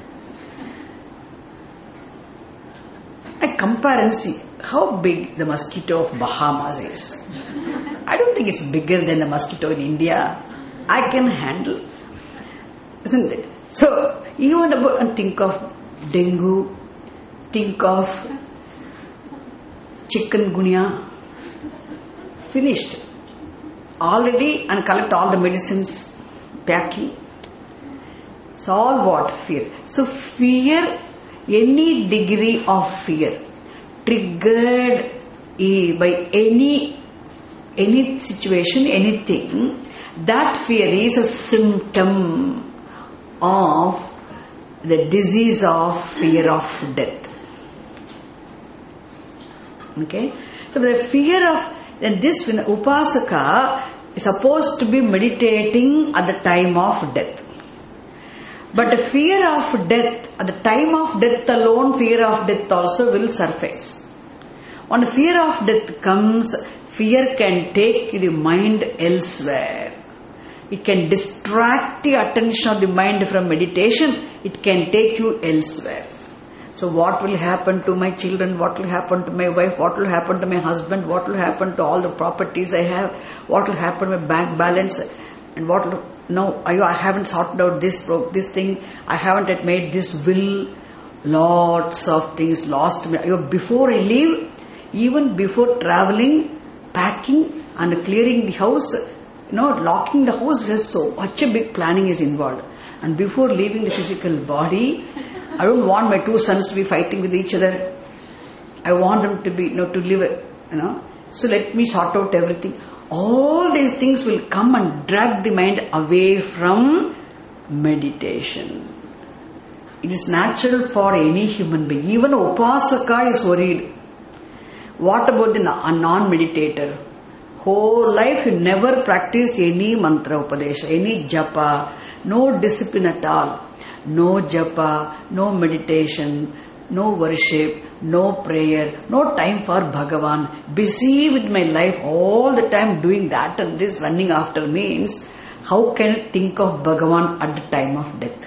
I compare and see how big the mosquito of Bahamas is. I don't think it's bigger than the mosquito in India. I can handle. Isn't it? So, even about, think of dengue, think of chikungunya, finished. Already, and collect all the medicines, packing. It's all what? Fear. So, fear, any degree of fear, triggered by any situation, anything, that fear is a symptom of the disease of fear of death. Okay? So the fear of this Upasaka is supposed to be meditating at the time of death. But the fear of death, at the time of death alone, fear of death also will surface. When the fear of death comes, fear can take the mind elsewhere. It can distract the attention of the mind from meditation. It can take you elsewhere. So what will happen to my children? What will happen to my wife? What will happen to my husband? What will happen to all the properties I have? What will happen to my bank balance? And what will... No, I haven't sorted out this thing. I haven't yet made this will. Lots of things lost. Before I leave, even before traveling, packing and clearing the house, locking the house, so much a big planning is involved. And before leaving the physical body, I don't want my two sons to be fighting with each other. I want them to be, to live, So let me sort out everything. All these things will come and drag the mind away from meditation. It is natural for any human being. Even Upasaka is worried. What about the non-meditator? Whole life you never practiced any mantra upadesha, any japa, no discipline at all. No japa, no meditation, no worship, no prayer, no time for Bhagavan. Busy with my life all the time doing that and this, running after means, how can I think of Bhagavan at the time of death?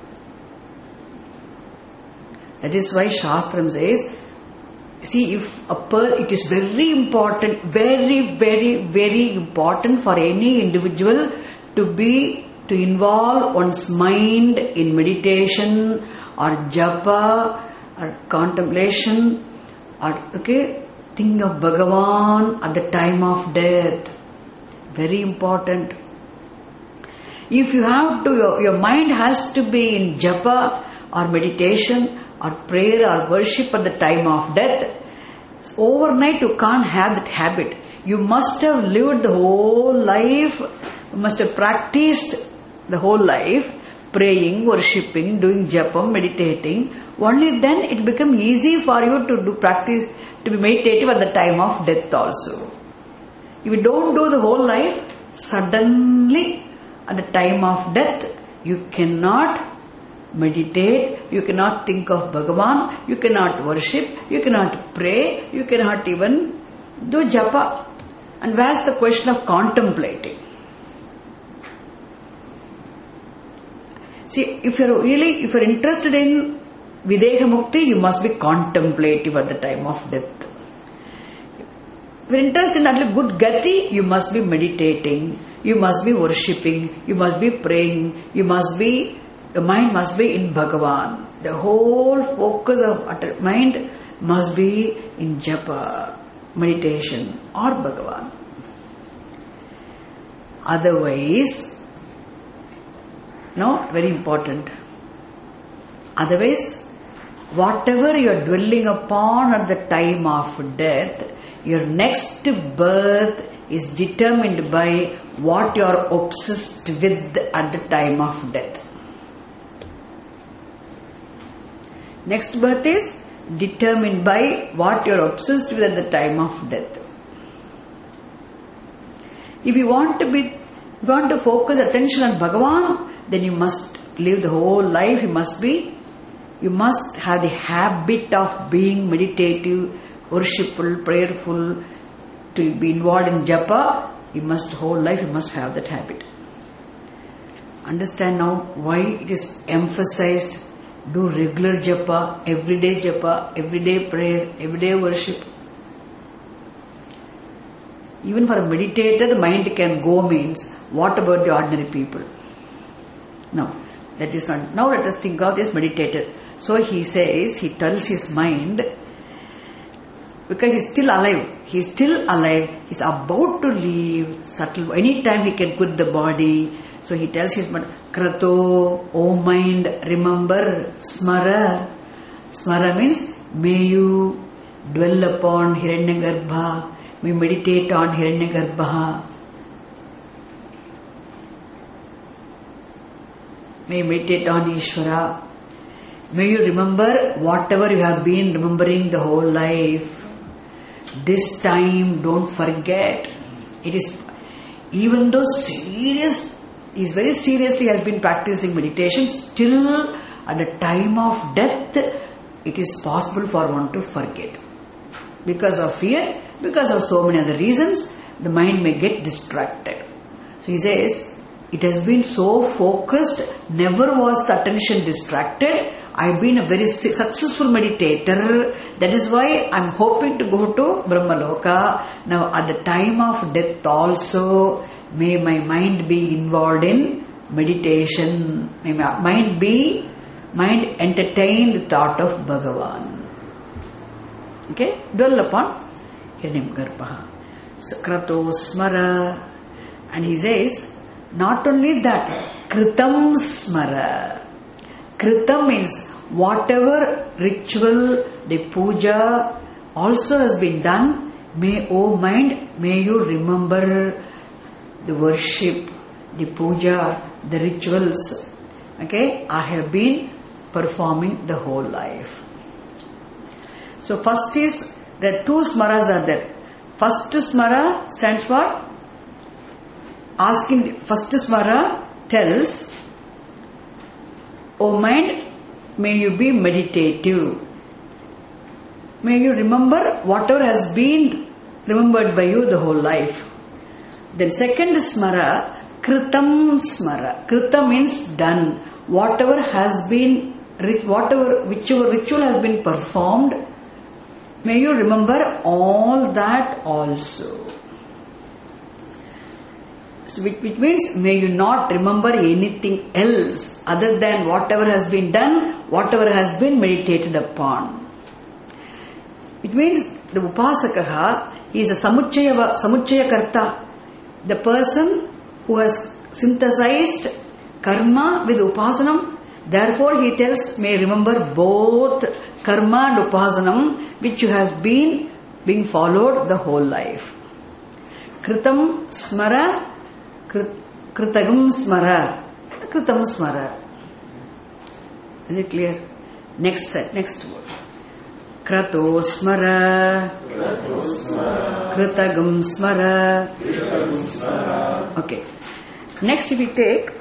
That is why Shastram says, see, it is very important, very, very, very important for any individual to involve one's mind in meditation or japa or contemplation or think of Bhagavan at the time of death. Very important. If you have to, your mind has to be in japa or meditation or prayer or worship at the time of death, overnight you can't have that habit. You must have lived the whole life, you must have practiced the whole life, praying, worshipping, doing japam, meditating. Only then it becomes easy for you to do practice, to be meditative at the time of death also. If you don't do the whole life, suddenly at the time of death, you cannot meditate, you cannot think of Bhagavan, you cannot worship, you cannot pray, you cannot even do japa. And where's the question of contemplating? See, if you're interested in Videha Mukti, you must be contemplative at the time of death. If you're interested in at good gati, you must be meditating, you must be worshipping, you must be praying, your mind must be in Bhagavan. The whole focus of mind must be in japa, meditation or Bhagavan. Otherwise, very important. Otherwise, whatever you are dwelling upon at the time of death, your next birth is determined by what you are obsessed with at the time of death. Next birth is determined by what you are obsessed with at the time of death. If you want to focus attention on Bhagavan, then you must live the whole life. You must have the habit of being meditative, worshipful, prayerful, to be involved in japa. You must have that habit. Understand now why it is emphasized. Do regular japa, everyday prayer, everyday worship. Even for a meditator, the mind can go means, what about the ordinary people? No, that is not. Now let us think of this meditator. So he tells his mind, because he's still alive, he's about to leave, subtle, anytime he can quit the body. So he tells his mind, Krato, O mind, remember, smara. Smara means, may you dwell upon Hiranyagarbha, may meditate on Hiranyagarbha, may meditate on Ishvara. May you remember whatever you have been remembering the whole life. This time don't forget. It is, even though he very seriously has been practicing meditation, still at the time of death, it is possible for one to forget. Because of fear, because of so many other reasons, the mind may get distracted. So he says, it has been so focused, never was the attention distracted. I've been a very successful meditator. That is why I'm hoping to go to Brahmaloka. Now at the time of death also, may my mind be involved in meditation. May my mind entertain the thought of Bhagavan. Okay? Dwell upon Hiranyagarbha. Krato smara. And he says, Not only that, Kritam Smara. Kritam means whatever ritual, the puja also has been done. May, O mind, may you remember the worship, the puja, the rituals. Okay, I have been performing the whole life. So first is, there are two smaras are there. First smara stands for asking. First smara tells, O mind, may you be meditative. May you remember whatever has been remembered by you the whole life. Then second smara, Kritam Smara. Krita means done. Whatever has been, whichever ritual has been performed, may you remember all that also. So which means may you not remember anything else other than whatever has been done, whatever has been meditated upon. It means the Upasakaha is a Samuchaya Karta, the person who has synthesized karma with Upasanam. Therefore he tells, may remember both karma and Upasanam, which has been being followed the whole life. Kritam Smara, Kritagam Smara, Kritam Smara. Is it clear? Next word. Krato Smara, Kritagam Smara. Okay. Next, if we take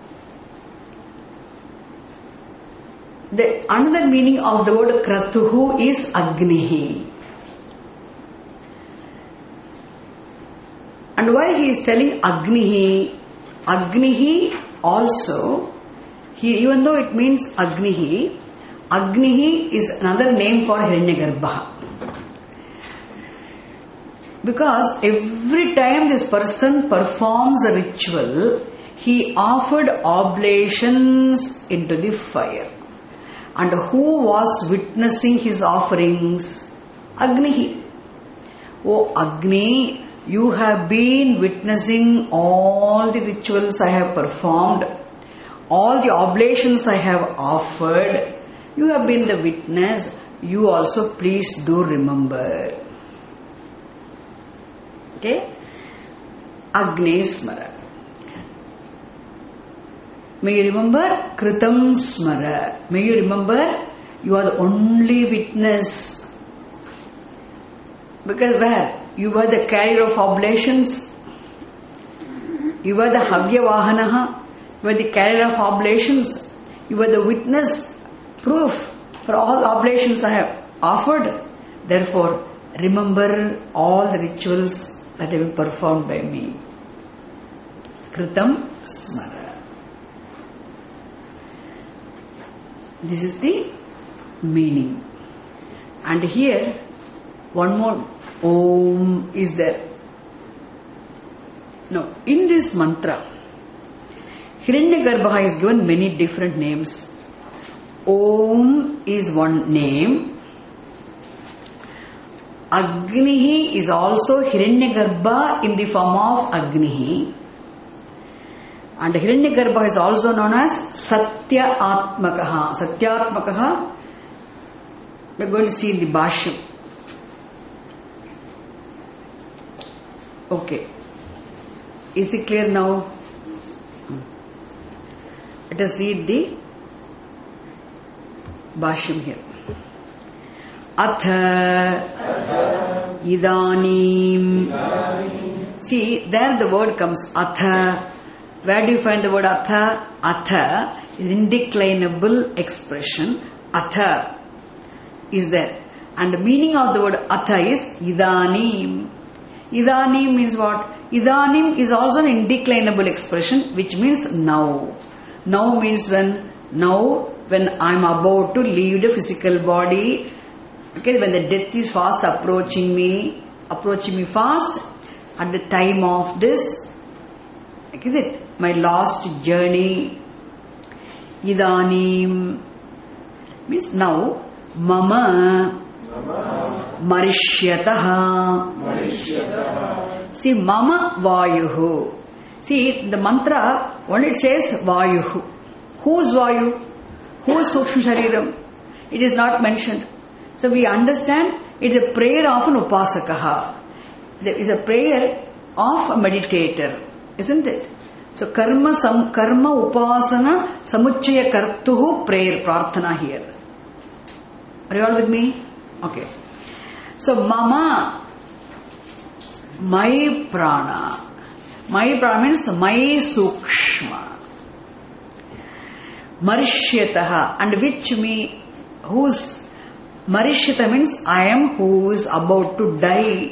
the another meaning of the word Kratuhu is Agnihi. And why he is telling Agnihi? Agnihi also, even though it means Agnihi, Agnihi is another name for Hiranyagarbha. Because every time this person performs a ritual, he offered oblations into the fire. And who was witnessing his offerings? Agnihi. Oh Agni, you have been witnessing all the rituals I have performed, all the oblations I have offered. You have been the witness. You also please do remember. Okay? Agni Smara. May you remember Kritam Smara. May you remember you are the only witness. Because where? You were the carrier of oblations. You were the Havya Vahanaha. You were the carrier of oblations. You were the witness, proof for all oblations I have offered. Therefore, remember all the rituals that have been performed by me. Kritam Smara. This is the meaning. And here, one more Om is there. Now, in this mantra, Hiranyagarbha is given many different names. Om is one name. Agnihi is also Hiranyagarbha in the form of Agnihi. And Hiranyagarbha is also known as Satya Atmakaha. Satya Atmakaha, we are going to see in the Bhashyam. Okay. Is it clear now? Let us read the Bhashyam here. Atha Idanim. See, there the word comes Atha. Where do you find the word Atha? Atha is indeclinable expression. Atha is there. And the meaning of the word Atha is Idanim. Idanim means what? Idanim is also an indeclinable expression, which means now. Now means when? Now when I am about to leave the physical body. Okay, when the death is fast approaching me fast, at the time of this, like is it? My last journey. Idanim means now. Mama Marishyataha. See, Mama Vayuhu. See, the mantra, when it says Vayuhu, whose Vayu? Whose Sukshma Shariram? It is not mentioned. So we understand it is a prayer of an Upasakaha. There is a prayer of a meditator, isn't it? So karma upasana samuchaya kartuhu prayer, prarthana here. Are you all with me? Okay. So mama, my prana. My prana means my sukshma. Marishyataha, and which me, whose, Marishyata means I am who is about to die.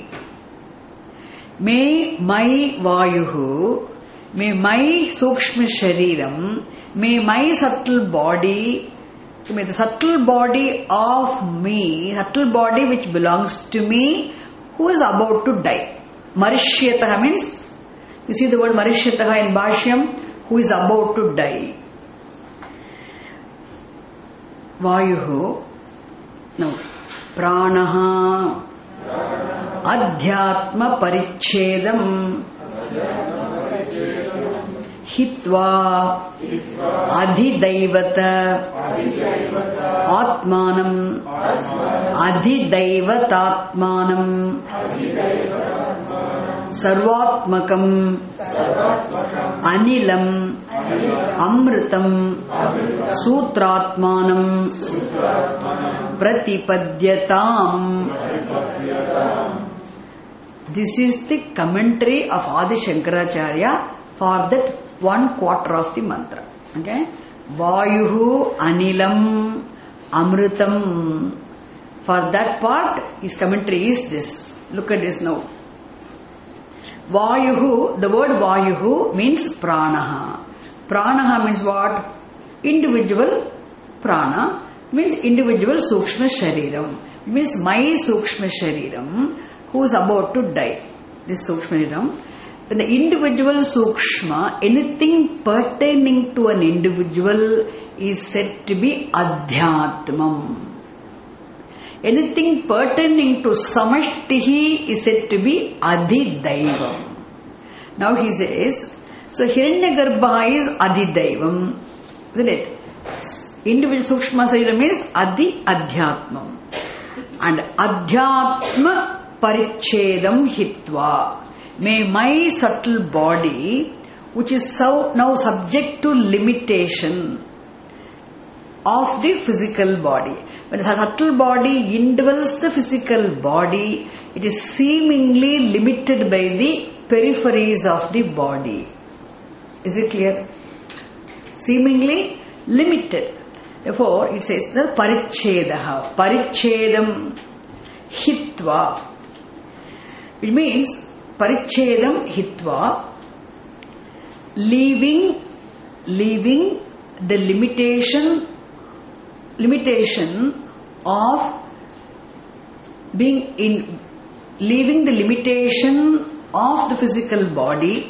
May my Vayuhu, may my Sukshma Shariram, may my subtle body, may the subtle body of me, subtle body which belongs to me, who is about to die. Marishyataha means, you see the word Marishyataha in Bhashyam, who is about to die. Vayuhu, no, Pranaha, Adhyatma Parichedam, Hitva, Adhidaivata, Atmanam, Adhidaivatatmanam, Sarvatmakam, Anilam, Amritam, Sutratmanam, Pratipadyatam. This is the commentary of Adi Shankaracharya for that 1/4 of the mantra. Okay? Vayuhu, Anilam, Amritam. For that part, his commentary is this. Look at this now. Vayuhu, the word Vayuhu means Pranaha. Pranaha means what? Individual prana means individual Sukshma Shariram. Means my Sukshma Shariram who is about to die. This Sukshma Shariram. When the individual Sukshma, anything pertaining to an individual is said to be Adhyatmam. Anything pertaining to Samashtihi is said to be Adhidaivam. Now he says, so Hiranyagarbha is Adhidaivam, isn't it? Individual Sukshma Shariram is Adhyatmam. And Adhyatma Parichedam Hitva. May my subtle body, which is so now subject to limitation of the physical body. When the subtle body indwells the physical body, it is seemingly limited by the peripheries of the body. Is it clear? Seemingly limited. Therefore, it says the Parichedaha, Parichedam Hitva. It means Parichedam Hitva, leaving the limitation of being in, leaving the limitation of the physical body.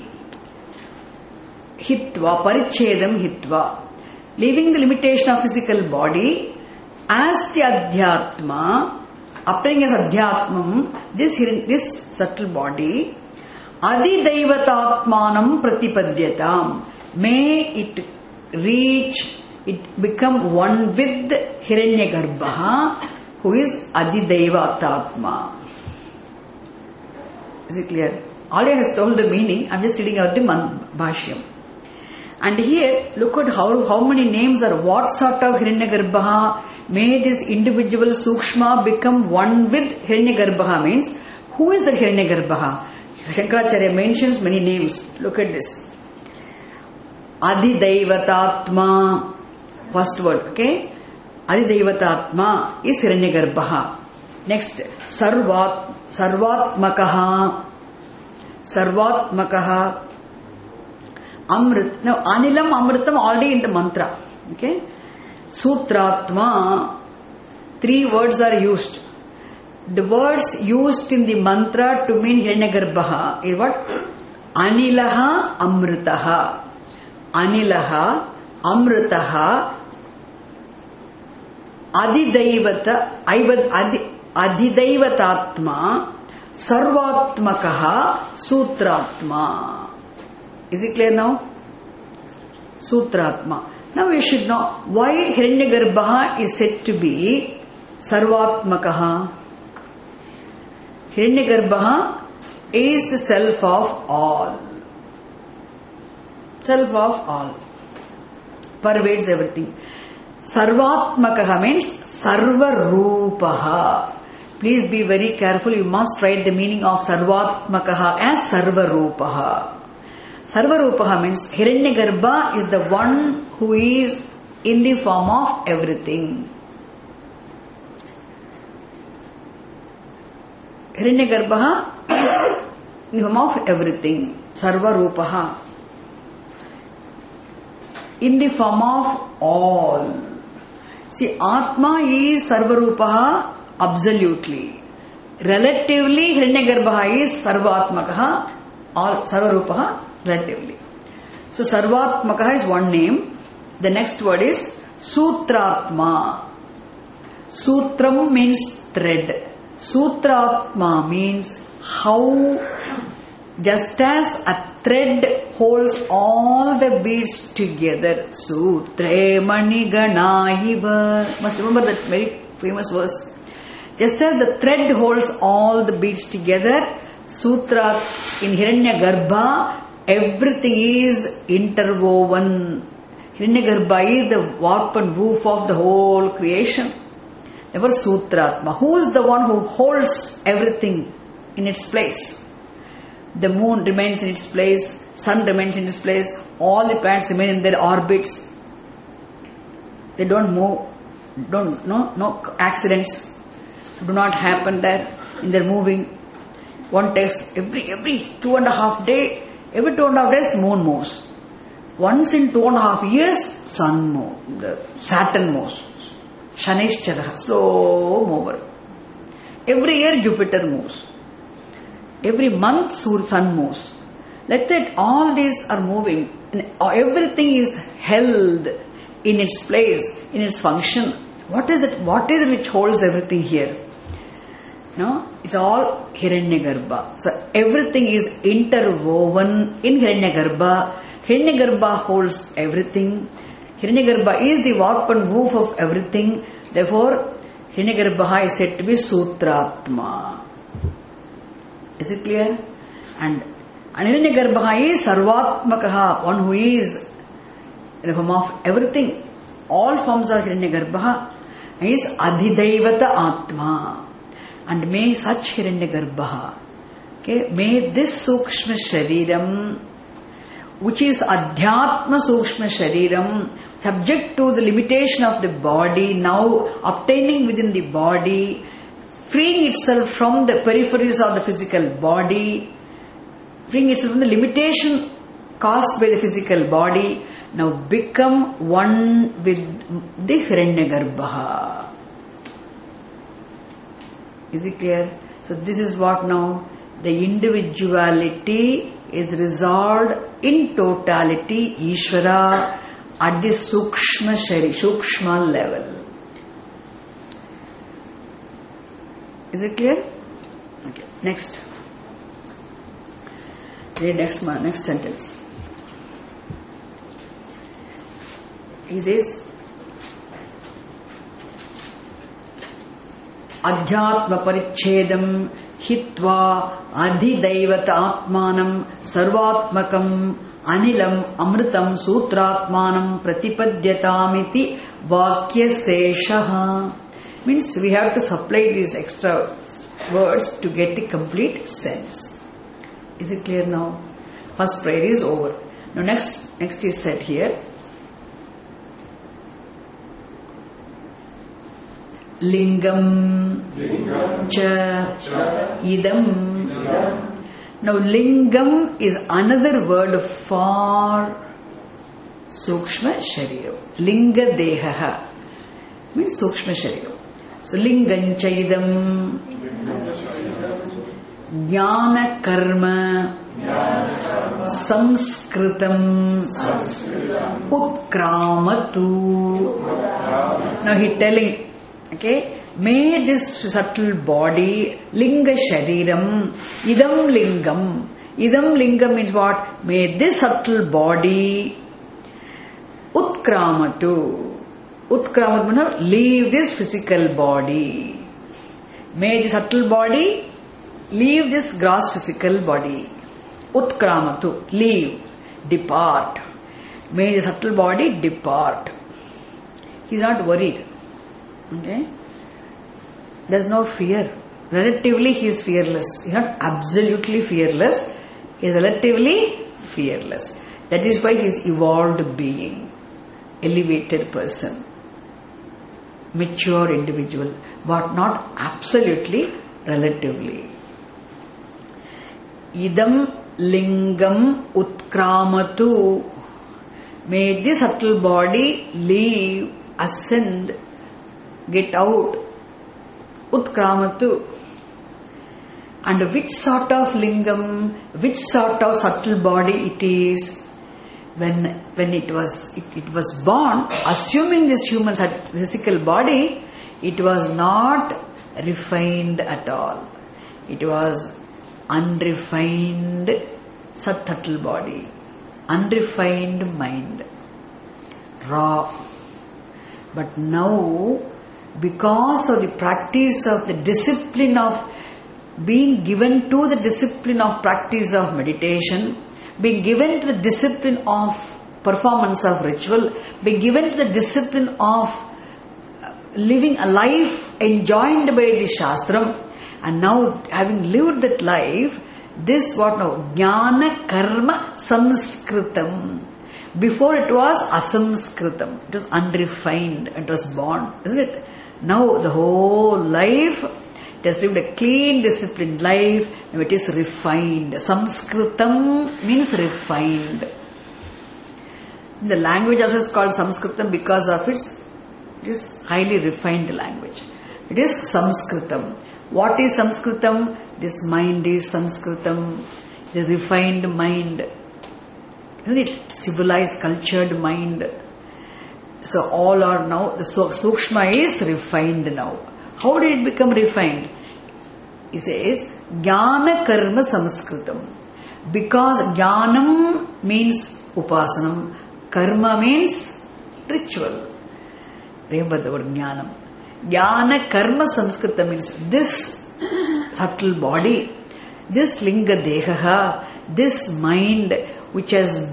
Hitva, Parichedam Hitva, leaving the limitation of physical body as the Adhyatma, appearing as Adhyatmam, this subtle body, Adhidaivatatmanam Pratipadyatam, may it reach, it become one with Hiranyagarbha, who is Adhidaivatatma. Is it clear? Alaya has told the meaning, I am just reading out the Bhashyam. And here, look at how many names are, what sort of Hiranyagarbha. May this individual Sukshma become one with Hiranyagarbha means, who is the Hiranyagarbha? Shankaracharya mentions many names. Look at this. Adhidaivatatma, first word, okay? Adhidaivatatma is Hiranyagarbha. Next, Sarvatmakaha, Amrit. Now, Anilam, Amritam already in the mantra. Okay? Sutratma, 3 words are used. The words used in the mantra to mean Hiranyagarbha is what? Anilaha, Amritaha. Anilaha, Amritaha, Adhidaivatatma, Sarvatmakaha, Sutratma. Is it clear now? Sutratma. Now you should know why Hiranyagarbha is said to be Sarvatmakaha. Hiranyagarbha is the self of all. Self of all. Pervades everything. Sarvatmakaha means Sarvarupaha. Please be very careful. You must write the meaning of Sarvatmakaha as Sarvarupaha. Sarvarupaha means Hiranyagarbha is the one who is in the form of everything. Hiranyagarbha is in the form of everything. Sarvarupaha. In the form of all. See, Atma is Sarvarupaha absolutely. Relatively, Hiranyagarbha is Sarvatmakaha, all Sarvarupaha relatively. So, Sarvatmakaha is one name. The next word is Sutratma. Sutram means thread. Sutratma means how, just as a thread holds all the beads together. Sutre maniganahiva. Must remember that very famous verse. Just as the thread holds all the beads together, Sutra in Hiranyagarbha, everything is interwoven. Hiranyagarbha is the warp and woof of the whole creation. Therefore, Sutratma. Who is the one who holds everything in its place? The moon remains in its place, sun remains in its place, all the planets remain in their orbits. They don't move, no accidents do not happen there in their moving. One takes every 2.5 days, every 2.5 days moon moves. Once in 2.5 years, sun moves, Saturn moves. Shanishchara, slow mover. Every year Jupiter moves. Every month sun moves. Like that, all these are moving. Everything is held in its place, in its function. What is it? What is it which holds everything here? No, it's all Hiranyagarbha. So everything is interwoven in Hiranyagarbha. Hiranyagarbha holds everything. Hiranyagarbha is the warp and woof of everything. Therefore, Hiranyagarbha is said to be Sutratma. Is it clear? And Hiranyagarbha is Sarvatmakaha, one who is in the form of everything. All forms of Hiranyagarbha is Adhidaivata Atma. And may such Hiranyagarbha, okay, may this Sukshma Shariram, which is Adhyatma Sukshma Shariram, subject to the limitation of the body, now obtaining within the body, freeing itself from the peripheries of the physical body, freeing itself from the limitation caused by the physical body, now become one with the Hiranyagarbha. Is it clear? So this is what now the individuality is resolved in totality, Ishvara, at the Sukshma level. Is it clear? Okay. Next. Read next sentence. He says, Adhyatma parichedam hitva adhidaivata atmanam sarvatmakam anilam amritam sutratmanam pratipadyatamiti vakyaseshaha. Means we have to supply these extra words to get the complete sense. Is it clear now? First prayer is over. Now next is said here. Lingam cha idam. Now lingam is another word for Sukshma Shariram. Linga dehaha means Sukshma Shariram. So lingam cha idam jnana karma samskritam utkramatu. Now he telling, okay, may this subtle body, linga shariram, idam lingam, Idam lingam means what? May this subtle body utkramatu. Utkramatu means leave this physical body. May the subtle body leave this gross physical body. Utkramatu, leave, depart. May the subtle body depart. He is not worried. Okay? There is no fear. Relatively he is fearless. He is not absolutely fearless. He is relatively fearless. That is why he is evolved being, elevated person, mature individual, but not absolutely, relatively. Idam lingam utkramatu. May this subtle body leave, ascend, get out. Utkramatu. And which sort of lingam, which sort of subtle body it is? When it was born, assuming this human physical body, it was not refined at all. It was unrefined subtle body, unrefined mind, raw. But now, because of the practice of the discipline of being given to the discipline of practice of meditation, being given to the discipline of performance of ritual, being given to the discipline of living a life enjoined by the Shastram, and now having lived that life, this what now? Jnana karma samskritam. Before it was asamskritam. It was unrefined. It was born. Isn't it? Now the whole life, it has lived a clean, disciplined life. Now it is refined. Samskritam means refined. The language also is called Samskritam because of it is highly refined language. It is Samskritam. What is Samskritam? This mind is Samskritam. The refined mind. Isn't it? Civilized, cultured mind. So all are now, the Sukshma is refined now. How did it become refined? He says, Jnana Karma Samskritam. Because Jnanam means Upasanam, Karma means ritual. Remember the word Jnanam. Jnana Karma Samskritam means this subtle body, this Linga Dehaha, this mind which has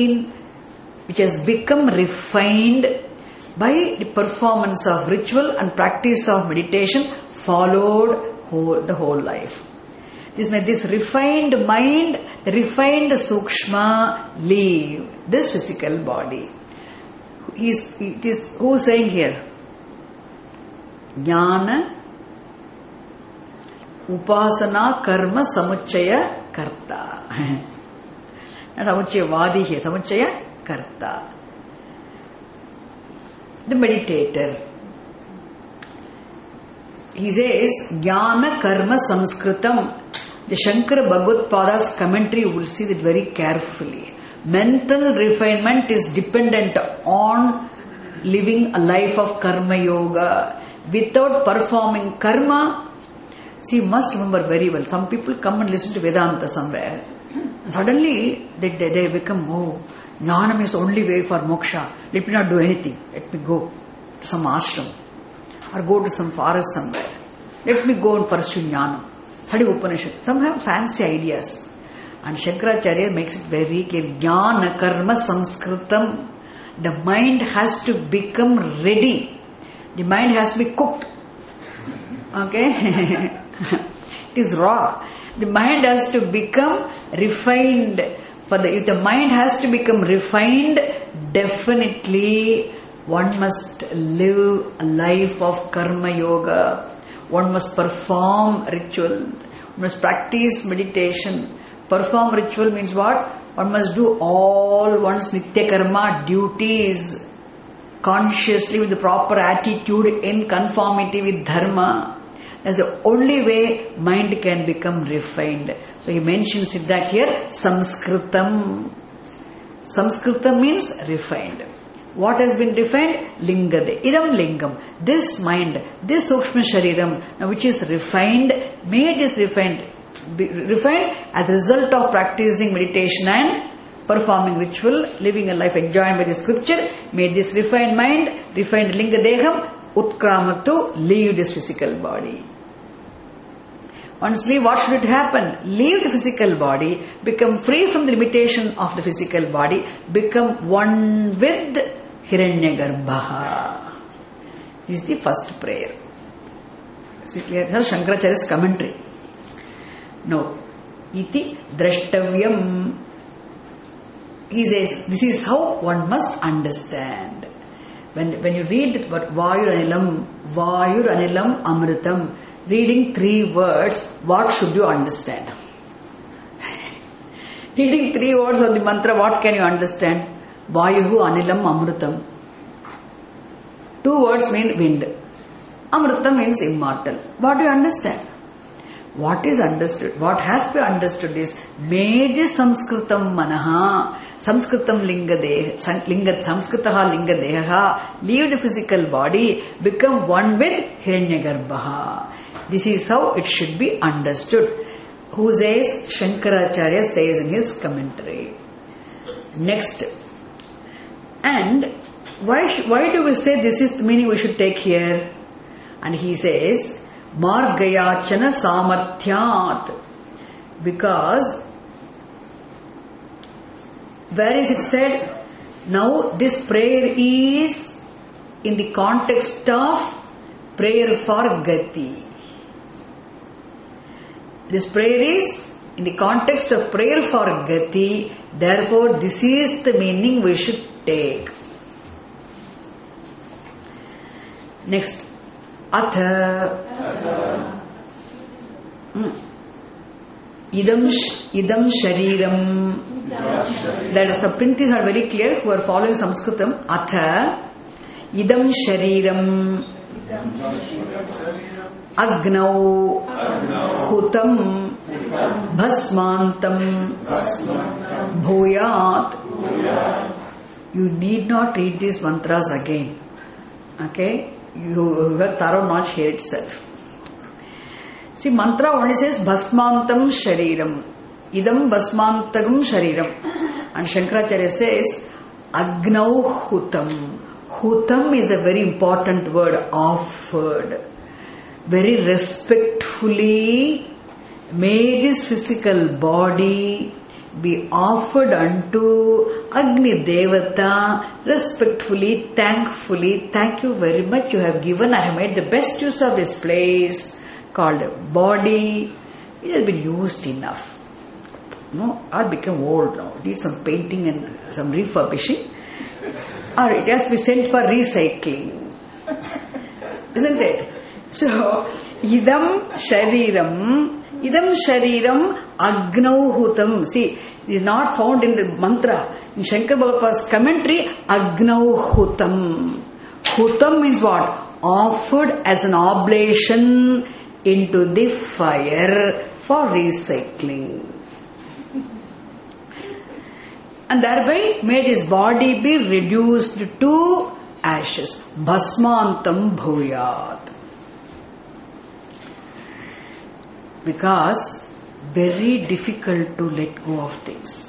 become refined by the performance of ritual and practice of meditation, followed the whole life. This refined mind, the refined Sukshma leave this physical body. Who is saying here? Jnana Upasana Karma Samuchaya Karta. Not Samuchaya Vadi here, Samuchaya Karta. The meditator. He says, Jnana Karma Samskritam. The Shankara Bhagavad Pada's commentary, you will see that very carefully. Mental refinement is dependent on living a life of Karma Yoga. Without performing Karma, see, you must remember very well, some people come and listen to Vedanta somewhere. Suddenly, they become, Jnanam is the only way for moksha. Let me not do anything. Let me go to some ashram or go to some forest somewhere. Let me go and pursue Jnanam. Study Upanishad. Some have fancy ideas. And Shankaracharya makes it very clear. Jnana Karma Samskritam. The mind has to become ready. The mind has to be cooked. Okay? It is raw. The mind has to become refined. If the mind has to become refined, definitely one must live a life of Karma Yoga. One must perform ritual. One must practice meditation. Perform ritual means what? One must do all one's Nitya Karma duties consciously with the proper attitude in conformity with Dharma. That's the only way mind can become refined. So he mentions it that here, Samskritam. Samskritam means refined. What has been refined? Lingade. Idam lingam. This mind, this Sukshma Shariram, which is refined, may it is refined. refined as a result of practicing meditation and performing ritual, living a life enjoined by the scripture. May this refined mind, refined linga deham, utkramattu, leave this physical body. Once leave, what should it happen? Leave the physical body, become free from the limitation of the physical body, become one with Hiranyagarbha. This is the first prayer. See, clear? Shankaracharya's commentary. No. Iti drashtavyam. He says, this is how one must understand. When you read it, but Vayur Anilam Amritam, reading 3 words, what should you understand? Reading 3 words of the mantra, what can you understand? Vayuhu Anilam Amritam. 2 words mean wind. Amritam means immortal. What do you understand? What is understood? What has to be understood is Meji Samskritam Manaha, Samskritam Linga Deha, Samskritaha Linga Deha, leave the physical body, become one with Hiranyagarbha. This is how it should be understood. Who says? Shankaracharya says in his commentary. Next. And why do we say this is the meaning we should take here? And he says, Margayachana Samarthyat. Because, where is it said? Now this prayer is in the context of prayer for Gati. This prayer is in the context of prayer for Gati. Therefore, this is the meaning we should take. Next. Atha idam shariram. That is, the prints are very clear who are following Sanskritam. Atha idam shariram agnau hutam bhasmantam bhuyat. You need not read these mantras again. Okay? You have thorough knowledge here itself. See, mantra only says Bhasmantam Shariram. Idam Bhasmantagam Shariram. And Shankaracharya says Agnau Hutam. Hutam is a very important word, offered. Very respectfully, may this physical body be offered unto Agni Devata, respectfully, thankfully. Thank you very much, you have given, I have made the best use of this place called body. It has been used enough. No, I become old now. Need some painting and some refurbishing. Or it has to be sent for recycling. Isn't it? So, idam shariram agnau hutam. See, it is not found in the mantra. In Shankar Bhagavatam's commentary, agnau hutam. Hutam means what? Offered as an oblation into the fire for recycling. And thereby made his body be reduced to ashes. Bhasmantam bhuyat. Because very difficult to let go of things.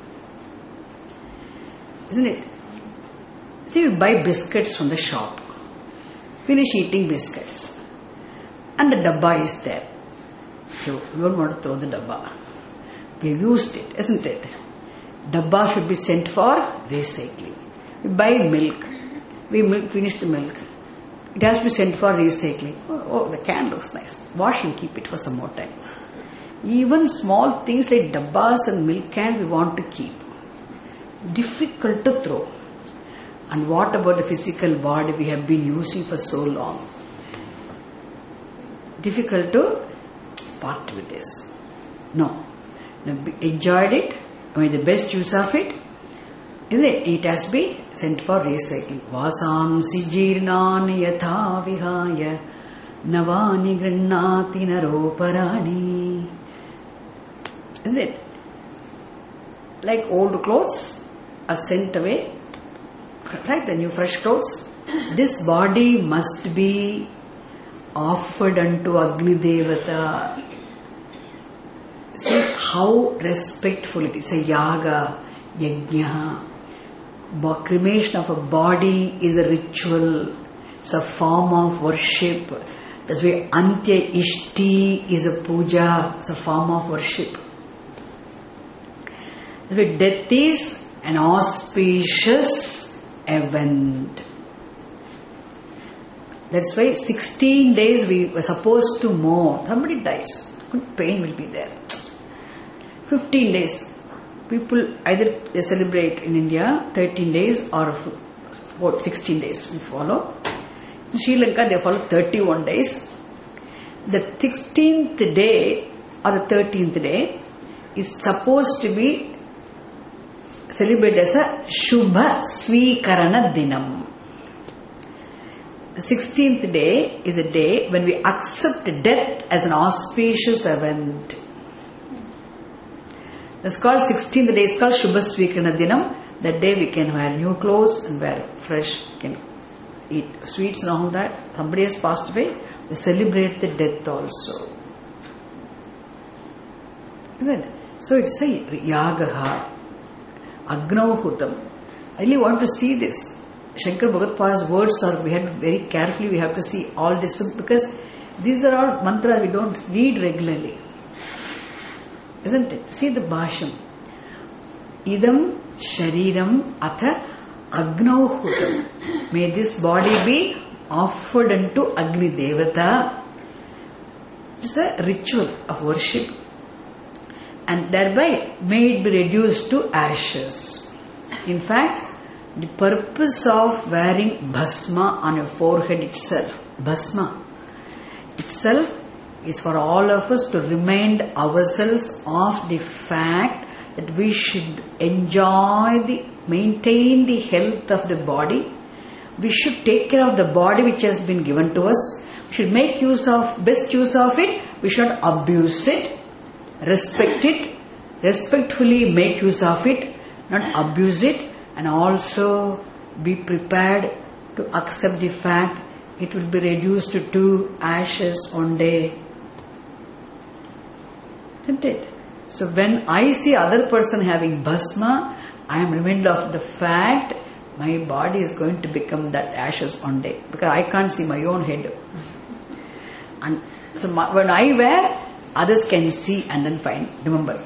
Isn't it? See, you buy biscuits from the shop. Finish eating biscuits. And the dabba is there. So you don't want to throw the dabba. We've used it, isn't it? Dabba should be sent for recycling. We buy milk. We finish the milk. It has to be sent for recycling. Oh, the can looks nice. Wash and keep it for some more time. Even small things like dabbas and milk can we want to keep. Difficult to throw. And what about the physical body we have been using for so long? Difficult to part with this. No. Enjoyed it. Made the best use of it. Isn't it? It has to be sent for recycling. Vasamsi jirnani yatha vihaya navani grannati naroparani. Isn't it? Like old clothes are sent away. Right? The new fresh clothes. This body must be offered unto Agni Devata. See how respectful it is. A yaga, yajna. Cremation of a body is a ritual. It's a form of worship. That's why Antya Ishti is a puja. It's a form of worship. That's why death is an auspicious event. That's why 16 days we were supposed to mourn. Somebody dies. Pain will be there. 15 days. People either they celebrate in India 13 days or 16 days we follow. In Sri Lanka they follow 31 days. The 16th day or the 13th day is supposed to be celebrated as a Shubha Swikarana Dinam. The 16th day is a day when we accept death as an auspicious event. It's called 16th day, it's called Shubha Swikarana Dinam. That day we can wear new clothes and wear fresh, can eat sweets and all that. Somebody has passed away, we celebrate the death also. Isn't it? So it's a Yagaha, Agnauhutam. I really want to see this. Shankar Bhagatpada's words are, we have very carefully, we have to see all this because these are all mantras we don't read regularly. Isn't it? See the Bhashyam. Idam shariram atha agnauhutam. May this body be offered unto Agni Devata. It's a ritual of worship. And thereby may it be reduced to ashes. In fact, the purpose of wearing bhasma on your forehead itself, bhasma itself, is for all of us to remind ourselves of the fact that we should maintain the health of the body. We should take care of the body which has been given to us. We should make best use of it. We should not abuse it. Respect it. Respectfully make use of it. Not abuse it. And also be prepared to accept the fact it will be reduced to ashes one day. Isn't it? So when I see other person having bhasma, I am reminded of the fact my body is going to become that ashes one day. Because I can't see my own head. And so when I wear, others can see and then find. Remember.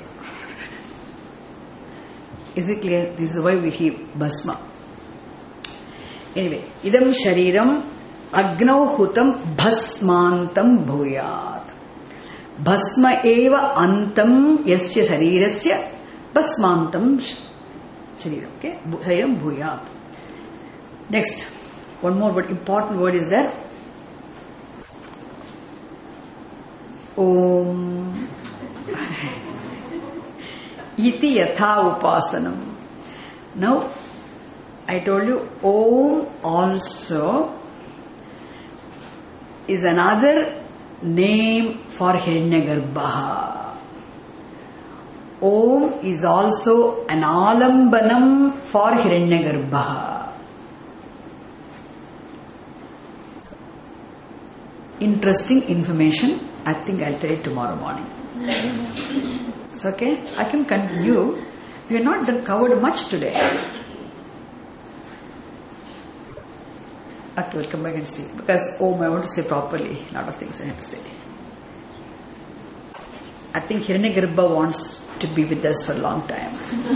Is it clear? This is why we hear bhasma. Anyway, idam shariram agnauhutam bhasmantam bhuyat. Bhasma eva antam yasya sharirasya bhasmantam shariram. Okay? Shariram bhuyat. Next, one more word, important word is there. Om. Iti yatha upasanam. Now, I told you, Om also is another name for Hiranyagarbha. Om is also an alambanam for Hiranyagarbha. Interesting information. I think I'll tell you tomorrow morning. It's okay? I can continue. We have not covered much today. Okay, we'll come back and see. Because I want to say properly. A lot of things I have to say. I think Hiranyagarbha wants to be with us for a long time.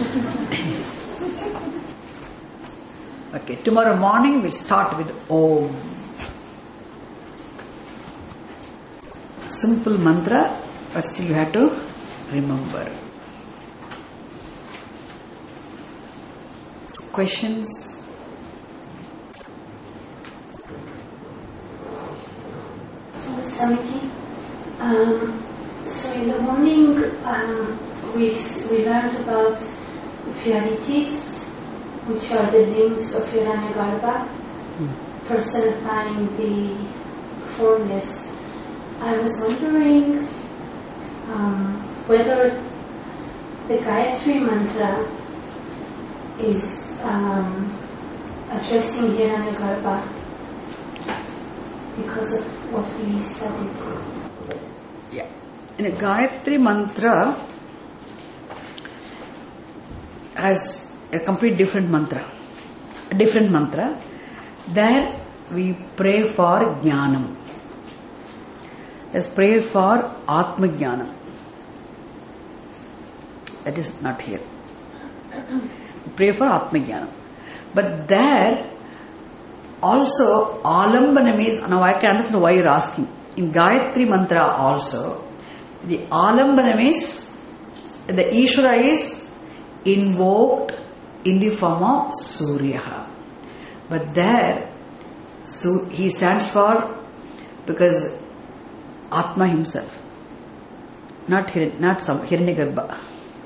Okay, tomorrow morning we'll start with Om. Simple mantra, but still you have to remember. Questions? Swamiji, so in the morning we learned about Phyalitis, which are the limbs of Hiranyagarbha, personifying the formless. I was wondering whether the Gayatri mantra is addressing Hiranyagarbha because of what we studied. Yeah. in a Gayatri mantra has a complete different mantra. A different mantra. There we pray for Jnanam. Let's pray for Atma Jnanam. That is not here. Pray for Atma Jnanam. But there also Alambanam is, now I can understand why you are asking. In Gayatri mantra also, the Alambanam is, the Ishvara is invoked in the form of Surya. But there, he stands for, because Atma himself, not Hiranyagarbha.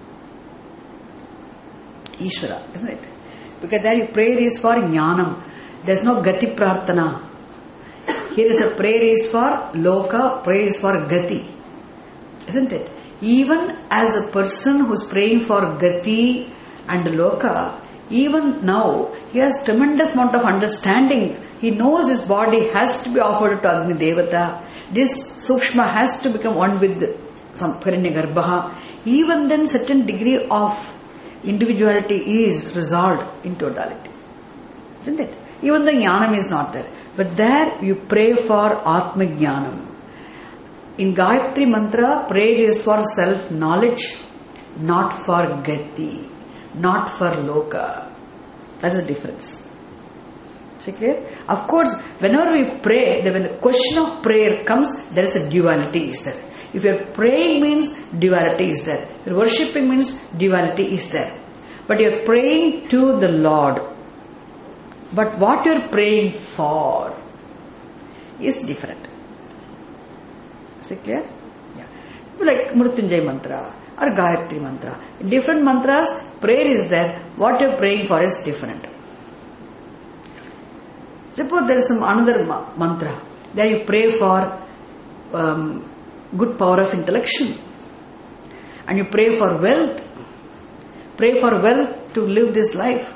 Ishvara, isn't it? Because there prayer is for Jnanam. There is no Gati Prarthana. Here is a prayer is for Loka, prayer is for Gati. Isn't it? Even as a person who is praying for Gati and Loka, even now, he has tremendous amount of understanding. He knows his body has to be offered to Agni Devata. This Sukshma has to become one with some Hiranyagarbha. Even then, certain degree of individuality is resolved in totality. Isn't it? Even the Jnanam is not there. But there you pray for Atma Jnanam. In Gayatri Mantra, prayer is for self-knowledge, not for Gati, not for Loka. That's the difference. Is it clear? Of course, whenever we pray, when the question of prayer comes, there is a duality is there. If you are praying means duality is there. If you are worshipping means duality is there. But you are praying to the Lord. But what you are praying for is different. Is it clear? Yeah. Like Mrityunjay mantra or Gayatri mantra. In different mantras, prayer is there. What you are praying for is different. Suppose there is some another mantra. There you pray for good power of intellection. And you pray for wealth. Pray for wealth to live this life.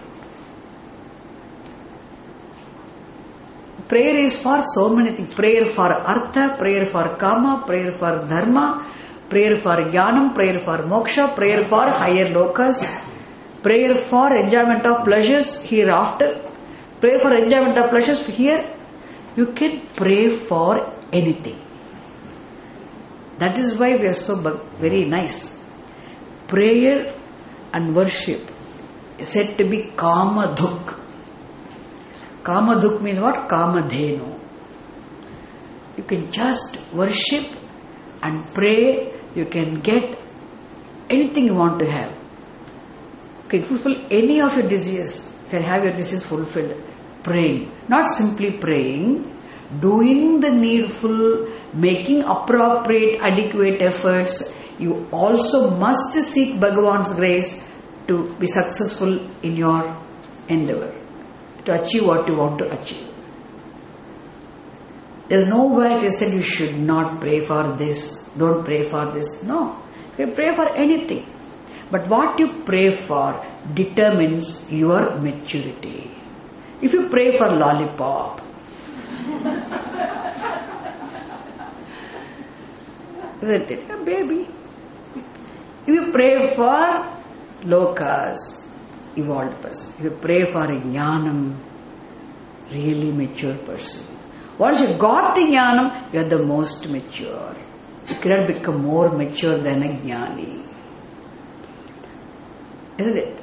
Prayer is for so many things. Prayer for Artha, prayer for Kama, prayer for Dharma, prayer for Jnanam, prayer for Moksha, prayer for higher lokas, prayer for enjoyment of pleasures hereafter, prayer for enjoyment of pleasures here. You can pray for anything. That is why we are so very nice. Prayer and worship is said to be Kama Dhuk. Kama Dhuk means what? Kama Dhenu. You can just worship and pray. You can get anything you want to have. You can fulfill any of your desires. You can have your desires fulfilled. Praying. Not simply praying. Doing the needful, making appropriate, adequate efforts. You also must seek Bhagavan's grace to be successful in your endeavor, to achieve what you want to achieve. There's nowhere it is said you should not pray for this, don't pray for this. No, you pray for anything. But what you pray for determines your maturity. If you pray for lollipop, isn't it? A baby. If you pray for lokas, evolved person. If you pray for a jnanam, really mature person. Once you got the jnanam, you are the most mature. You cannot become more mature than a jnani. Isn't it?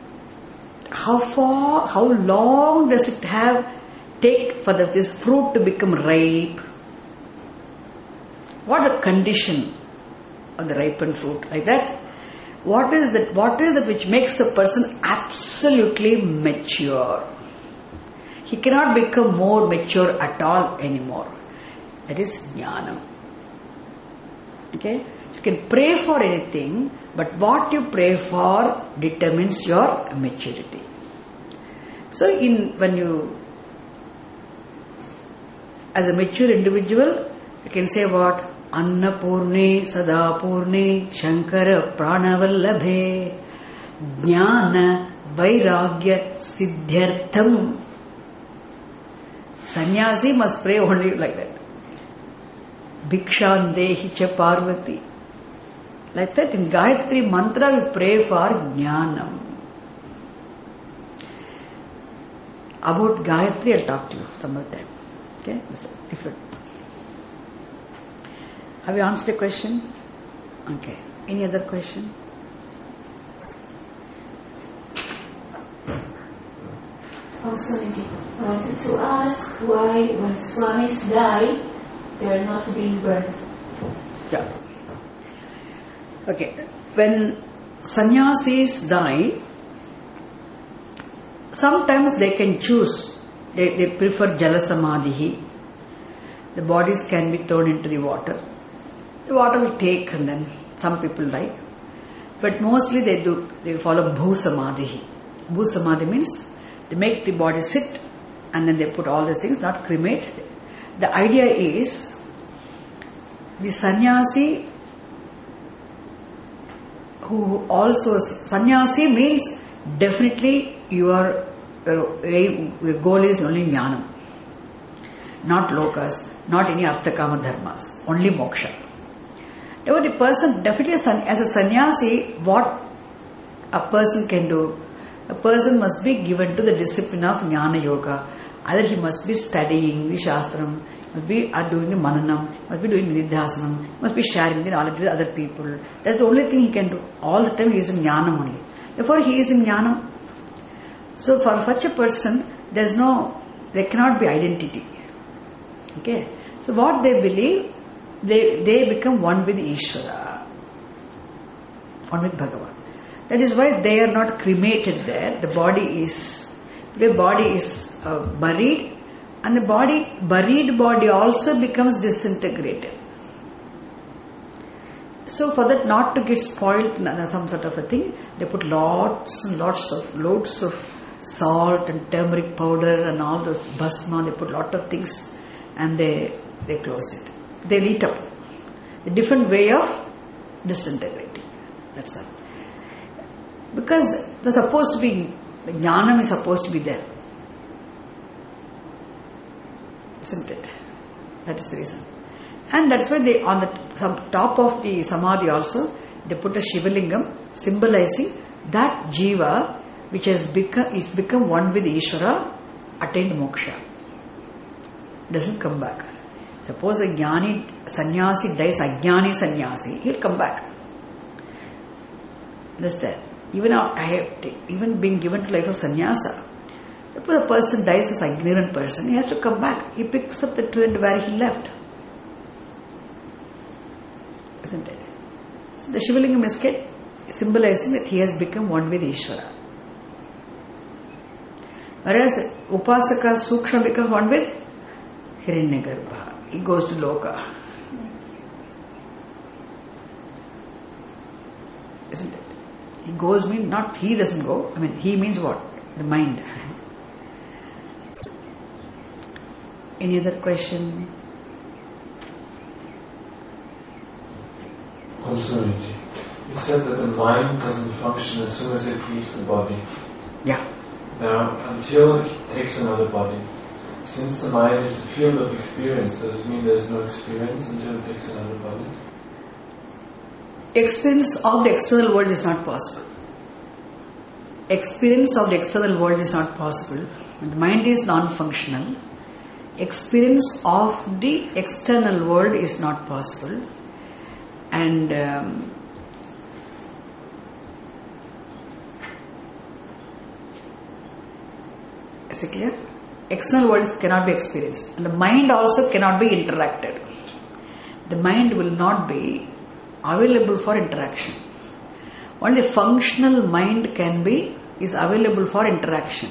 How long does it take for this fruit to become ripe? What is the condition of the ripened fruit? Like that? What is that which makes a person absolutely mature? He cannot become more mature at all anymore. That is jnanam. Okay? You can pray for anything, but what you pray for determines your maturity. So when you, as a mature individual, you can say what? Annapurne Sadapurne Shankara Pranavallabhe Jnana Vairagya Siddhyartham. Sannyasi must pray only like that. Bhikshan Dehi Cha Parvati. Like that, in Gayatri Mantra, we pray for Jnanam. About Gayatri, I'll talk to you some other time. Okay? It's different. Have you answered the question? Okay. Any other question? Also, I wanted to ask why when Swamis die, they are not being burnt. Yeah. Okay. When sannyasis die, sometimes they can choose. They prefer jala samadhi. The bodies can be thrown into the water. The water will take and then some people die. But mostly they follow bhu samadhi. Bhu samadhi means they make the body sit and then they put all these things, not cremate. The idea is the sannyasi who also, sannyasi means definitely your goal is only jnanam, not lokas, not any artha kama dharmas, only moksha. Now the person definitely as a sannyasi, what a person can do, a person must be given to the discipline of jnana yoga. Either he must be studying the shastram, must be doing the mananam, must be doing nidhyasanam, must be sharing the knowledge with other people. That's the only thing he can do. All the time he is in jnanam only. Therefore he is in jnanam. So for such a person, there cannot be identity. Okay. So what they believe, they become one with Ishvara, one with Bhagavan. That is why they are not cremated there. The body is buried, and the buried body also becomes disintegrated. So for that not to get spoiled, some sort of a thing, they put loads of salt and turmeric powder and all those bhasma. They put lot of things and they close it. They lit up. A different way of disintegrating. That's all. Because the jnanam is supposed to be there. Isn't it? That is the reason. And that's why they, on the top of the samadhi also, they put a Shivalingam symbolizing that jiva which is become one with Ishvara, attained moksha. Doesn't come back. Suppose a jnani sannyasi dies, ajnani sannyasi, he'll come back. Understand? Even being given to life of sannyasa, suppose a person dies as an ignorant person, he has to come back. He picks up the trend where he left. Isn't it? So the Shivalingam is symbolizing that he has become one with Ishvara. Whereas Upasaka Sukshma becomes one with Hiranyagarbha. He goes to Loka. Isn't it? He goes means not he doesn't go. I mean he means what? The mind. Any other question? Also, you said that the mind doesn't function as soon as it leaves the body. Yeah. Now, until it takes another body. Since the mind is the field of experience, does it mean there's no experience until it takes another body? Experience of the external world is not possible. Experience of the external world is not possible. The mind is non-functional. Experience of the external world is not possible. And is it clear? External world cannot be experienced. And the mind also cannot be interacted. The mind will not be available for interaction. Only functional mind is available for interaction.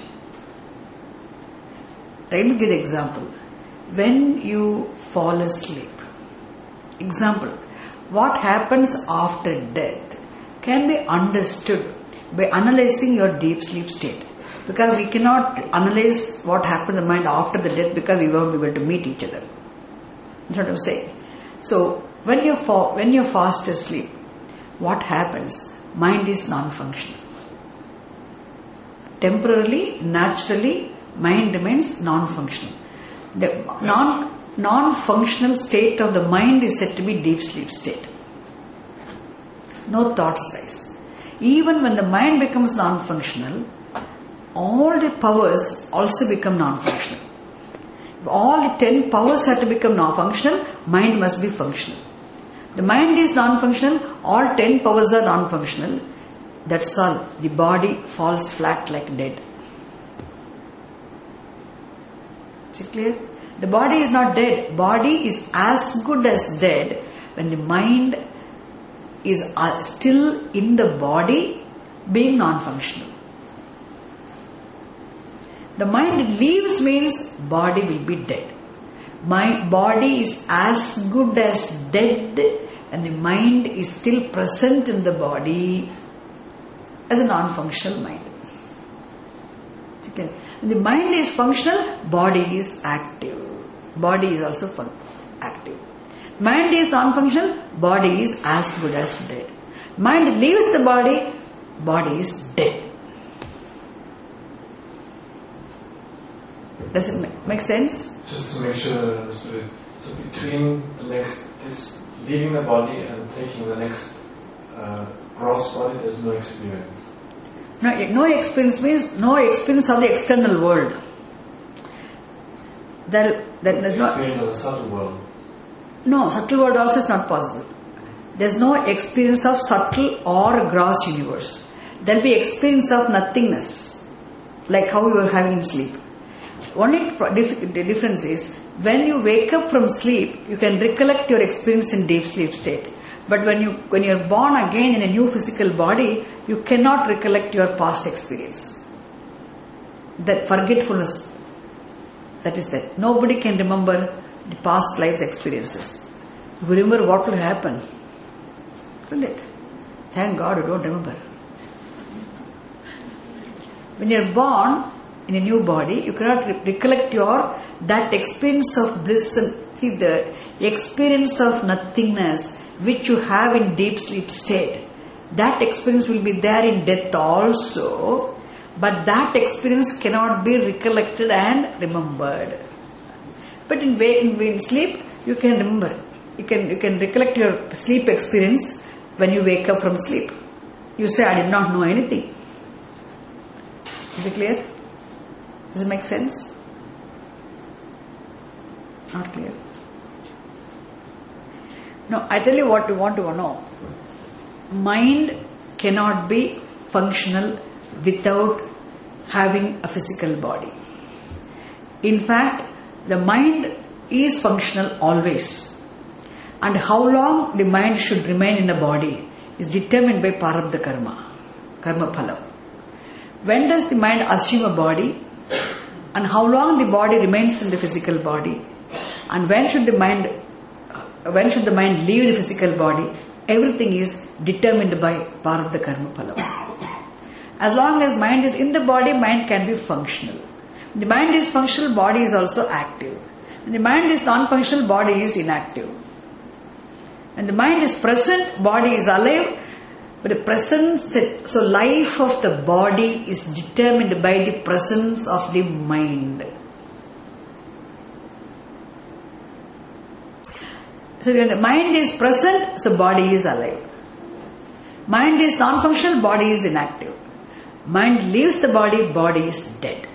Let me give the example. When you fall asleep, example, what happens after death can be understood by analyzing your deep sleep state. Because we cannot analyze what happened in the mind after the death because we won't be able to meet each other. That's what I'm saying. So, when you're fast asleep, what happens? Mind is non-functional. Temporarily, naturally, mind remains non-functional. The non-functional state of the mind is said to be deep sleep state. no thoughts rise. Even when the mind becomes non-functional, all the powers also become non-functional. If all the 10 powers have to become non-functional, mind must be functional. The mind is non-functional, all 10 powers are non-functional. That's all. The body falls flat like dead. Is it clear? The body is not dead. Body is as good as dead when the mind is still in the body being non-functional. The mind leaves means body will be dead. My body is as good as dead and the mind is still present in the body as a non-functional mind. Okay. When the mind is functional, body is active. Body is also active. Mind is non-functional, body is as good as dead. Mind leaves the body, body is dead. Does it make sense? Just to make sure I understood it. So between this leaving the body and taking the next gross body, there's no experience. No experience means no experience of the external world. There is no experience of the subtle world. No, subtle world also is not possible. There's no experience of subtle or gross universe. There'll be experience of nothingness, like how you are having sleep. Only the difference is, when you wake up from sleep, you can recollect your experience in deep sleep state. But when you're born again in a new physical body, you cannot recollect your past experience. That forgetfulness, that is that. Nobody can remember the past life's experiences. You remember what will happen. Isn't it? Thank God you don't remember. When you're born in a new body, you cannot recollect that experience of bliss and see the experience of nothingness which you have in deep sleep state. That experience will be there in death also, but that experience cannot be recollected and remembered. But in sleep, you can remember. You can recollect your sleep experience when you wake up from sleep. You say, I did not know anything. Is it clear? Does it make sense? Not clear. No, I tell you what you want to know. Mind cannot be functional without having a physical body. In fact, the mind is functional always. And how long the mind should remain in a body is determined by Prarabdha karma, karma phala. When does the mind assume a body? And how long the body remains in the physical body? And when should the mind leave the physical body? Everything is determined by Prarabdha karma phala. As long as mind is in the body, mind can be functional. When the mind is functional, body is also active. When the mind is non-functional, body is inactive. When the mind is present, body is alive. But the presence, so life of the body is determined by the presence of the mind. So when the mind is present, so body is alive. Mind is non-functional, body is inactive. Mind leaves the body, body is dead.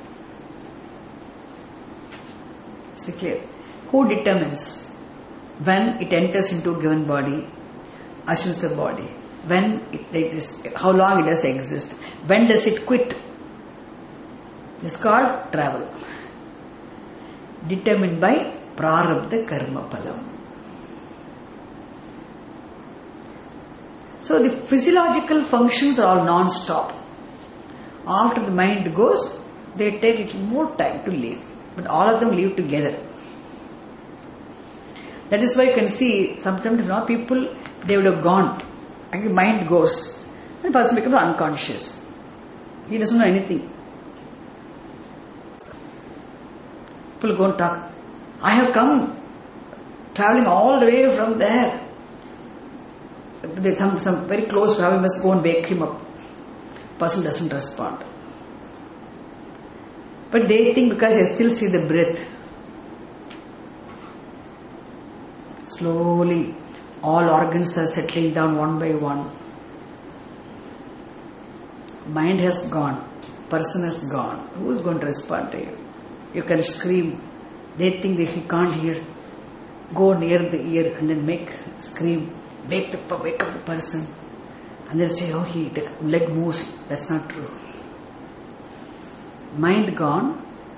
Is it clear? Who determines when it enters into a given body, assumes a body? When it is, how long it does exist? When does it quit? This is called travel. Determined by Prarabdha karma phalam. So the physiological functions are all non-stop. After the mind goes, they take a little more time to leave. But all of them live together. That is why you can see sometimes people, they would have gone. And the mind goes. And the person becomes unconscious. He doesn't know anything. People go and talk. I have come traveling all the way from there. Some very close travel must go and wake him up. Person doesn't respond. But they think because they still see the breath. Slowly, All organs are settling down one by one. Mind has gone. Person has gone. Who is going to respond to you? You can scream. They think that he can't hear. Go near the ear and then scream. Wake up the person. And they'll say, oh, the leg moves. That's not true. Mind gone.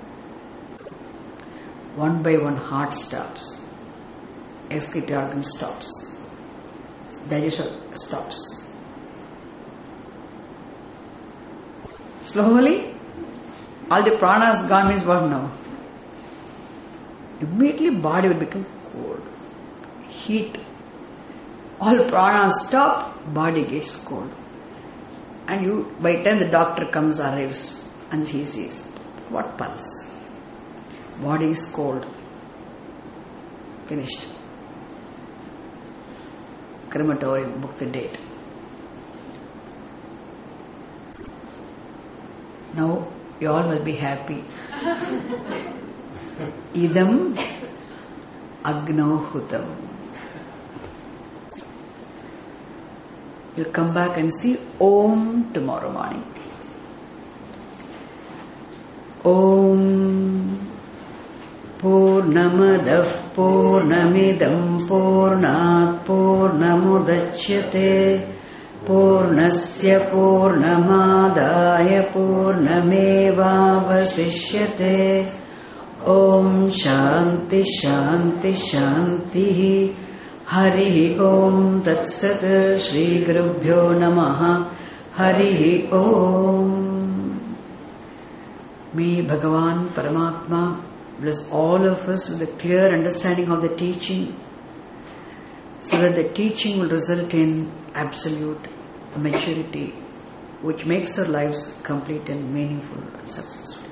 One by one heart stops. Excretory organ stops. Digestion stops. Slowly, all the pranas gone means what now? Immediately body will become cold. Heat. All pranas stop, body gets cold. And by the time the doctor arrives and he sees, what pulse? Body is cold. Finished. Crematorium, book the date. Now you all will be happy. Idam agno hutam. You'll come back and see Om tomorrow morning. Om Purnamadav Purnamidam Purnat Purnamudachyate Purnasya Purnamadaya Purnamevavasishyate. Om Shanti Shanti Shanti. Hari Om Tat Sat. Shri Gurubhyo Namaha. Hari Om. May Bhagavan Paramatma bless all of us with a clear understanding of the teaching, so that the teaching will result in absolute maturity, which makes our lives complete and meaningful and successful.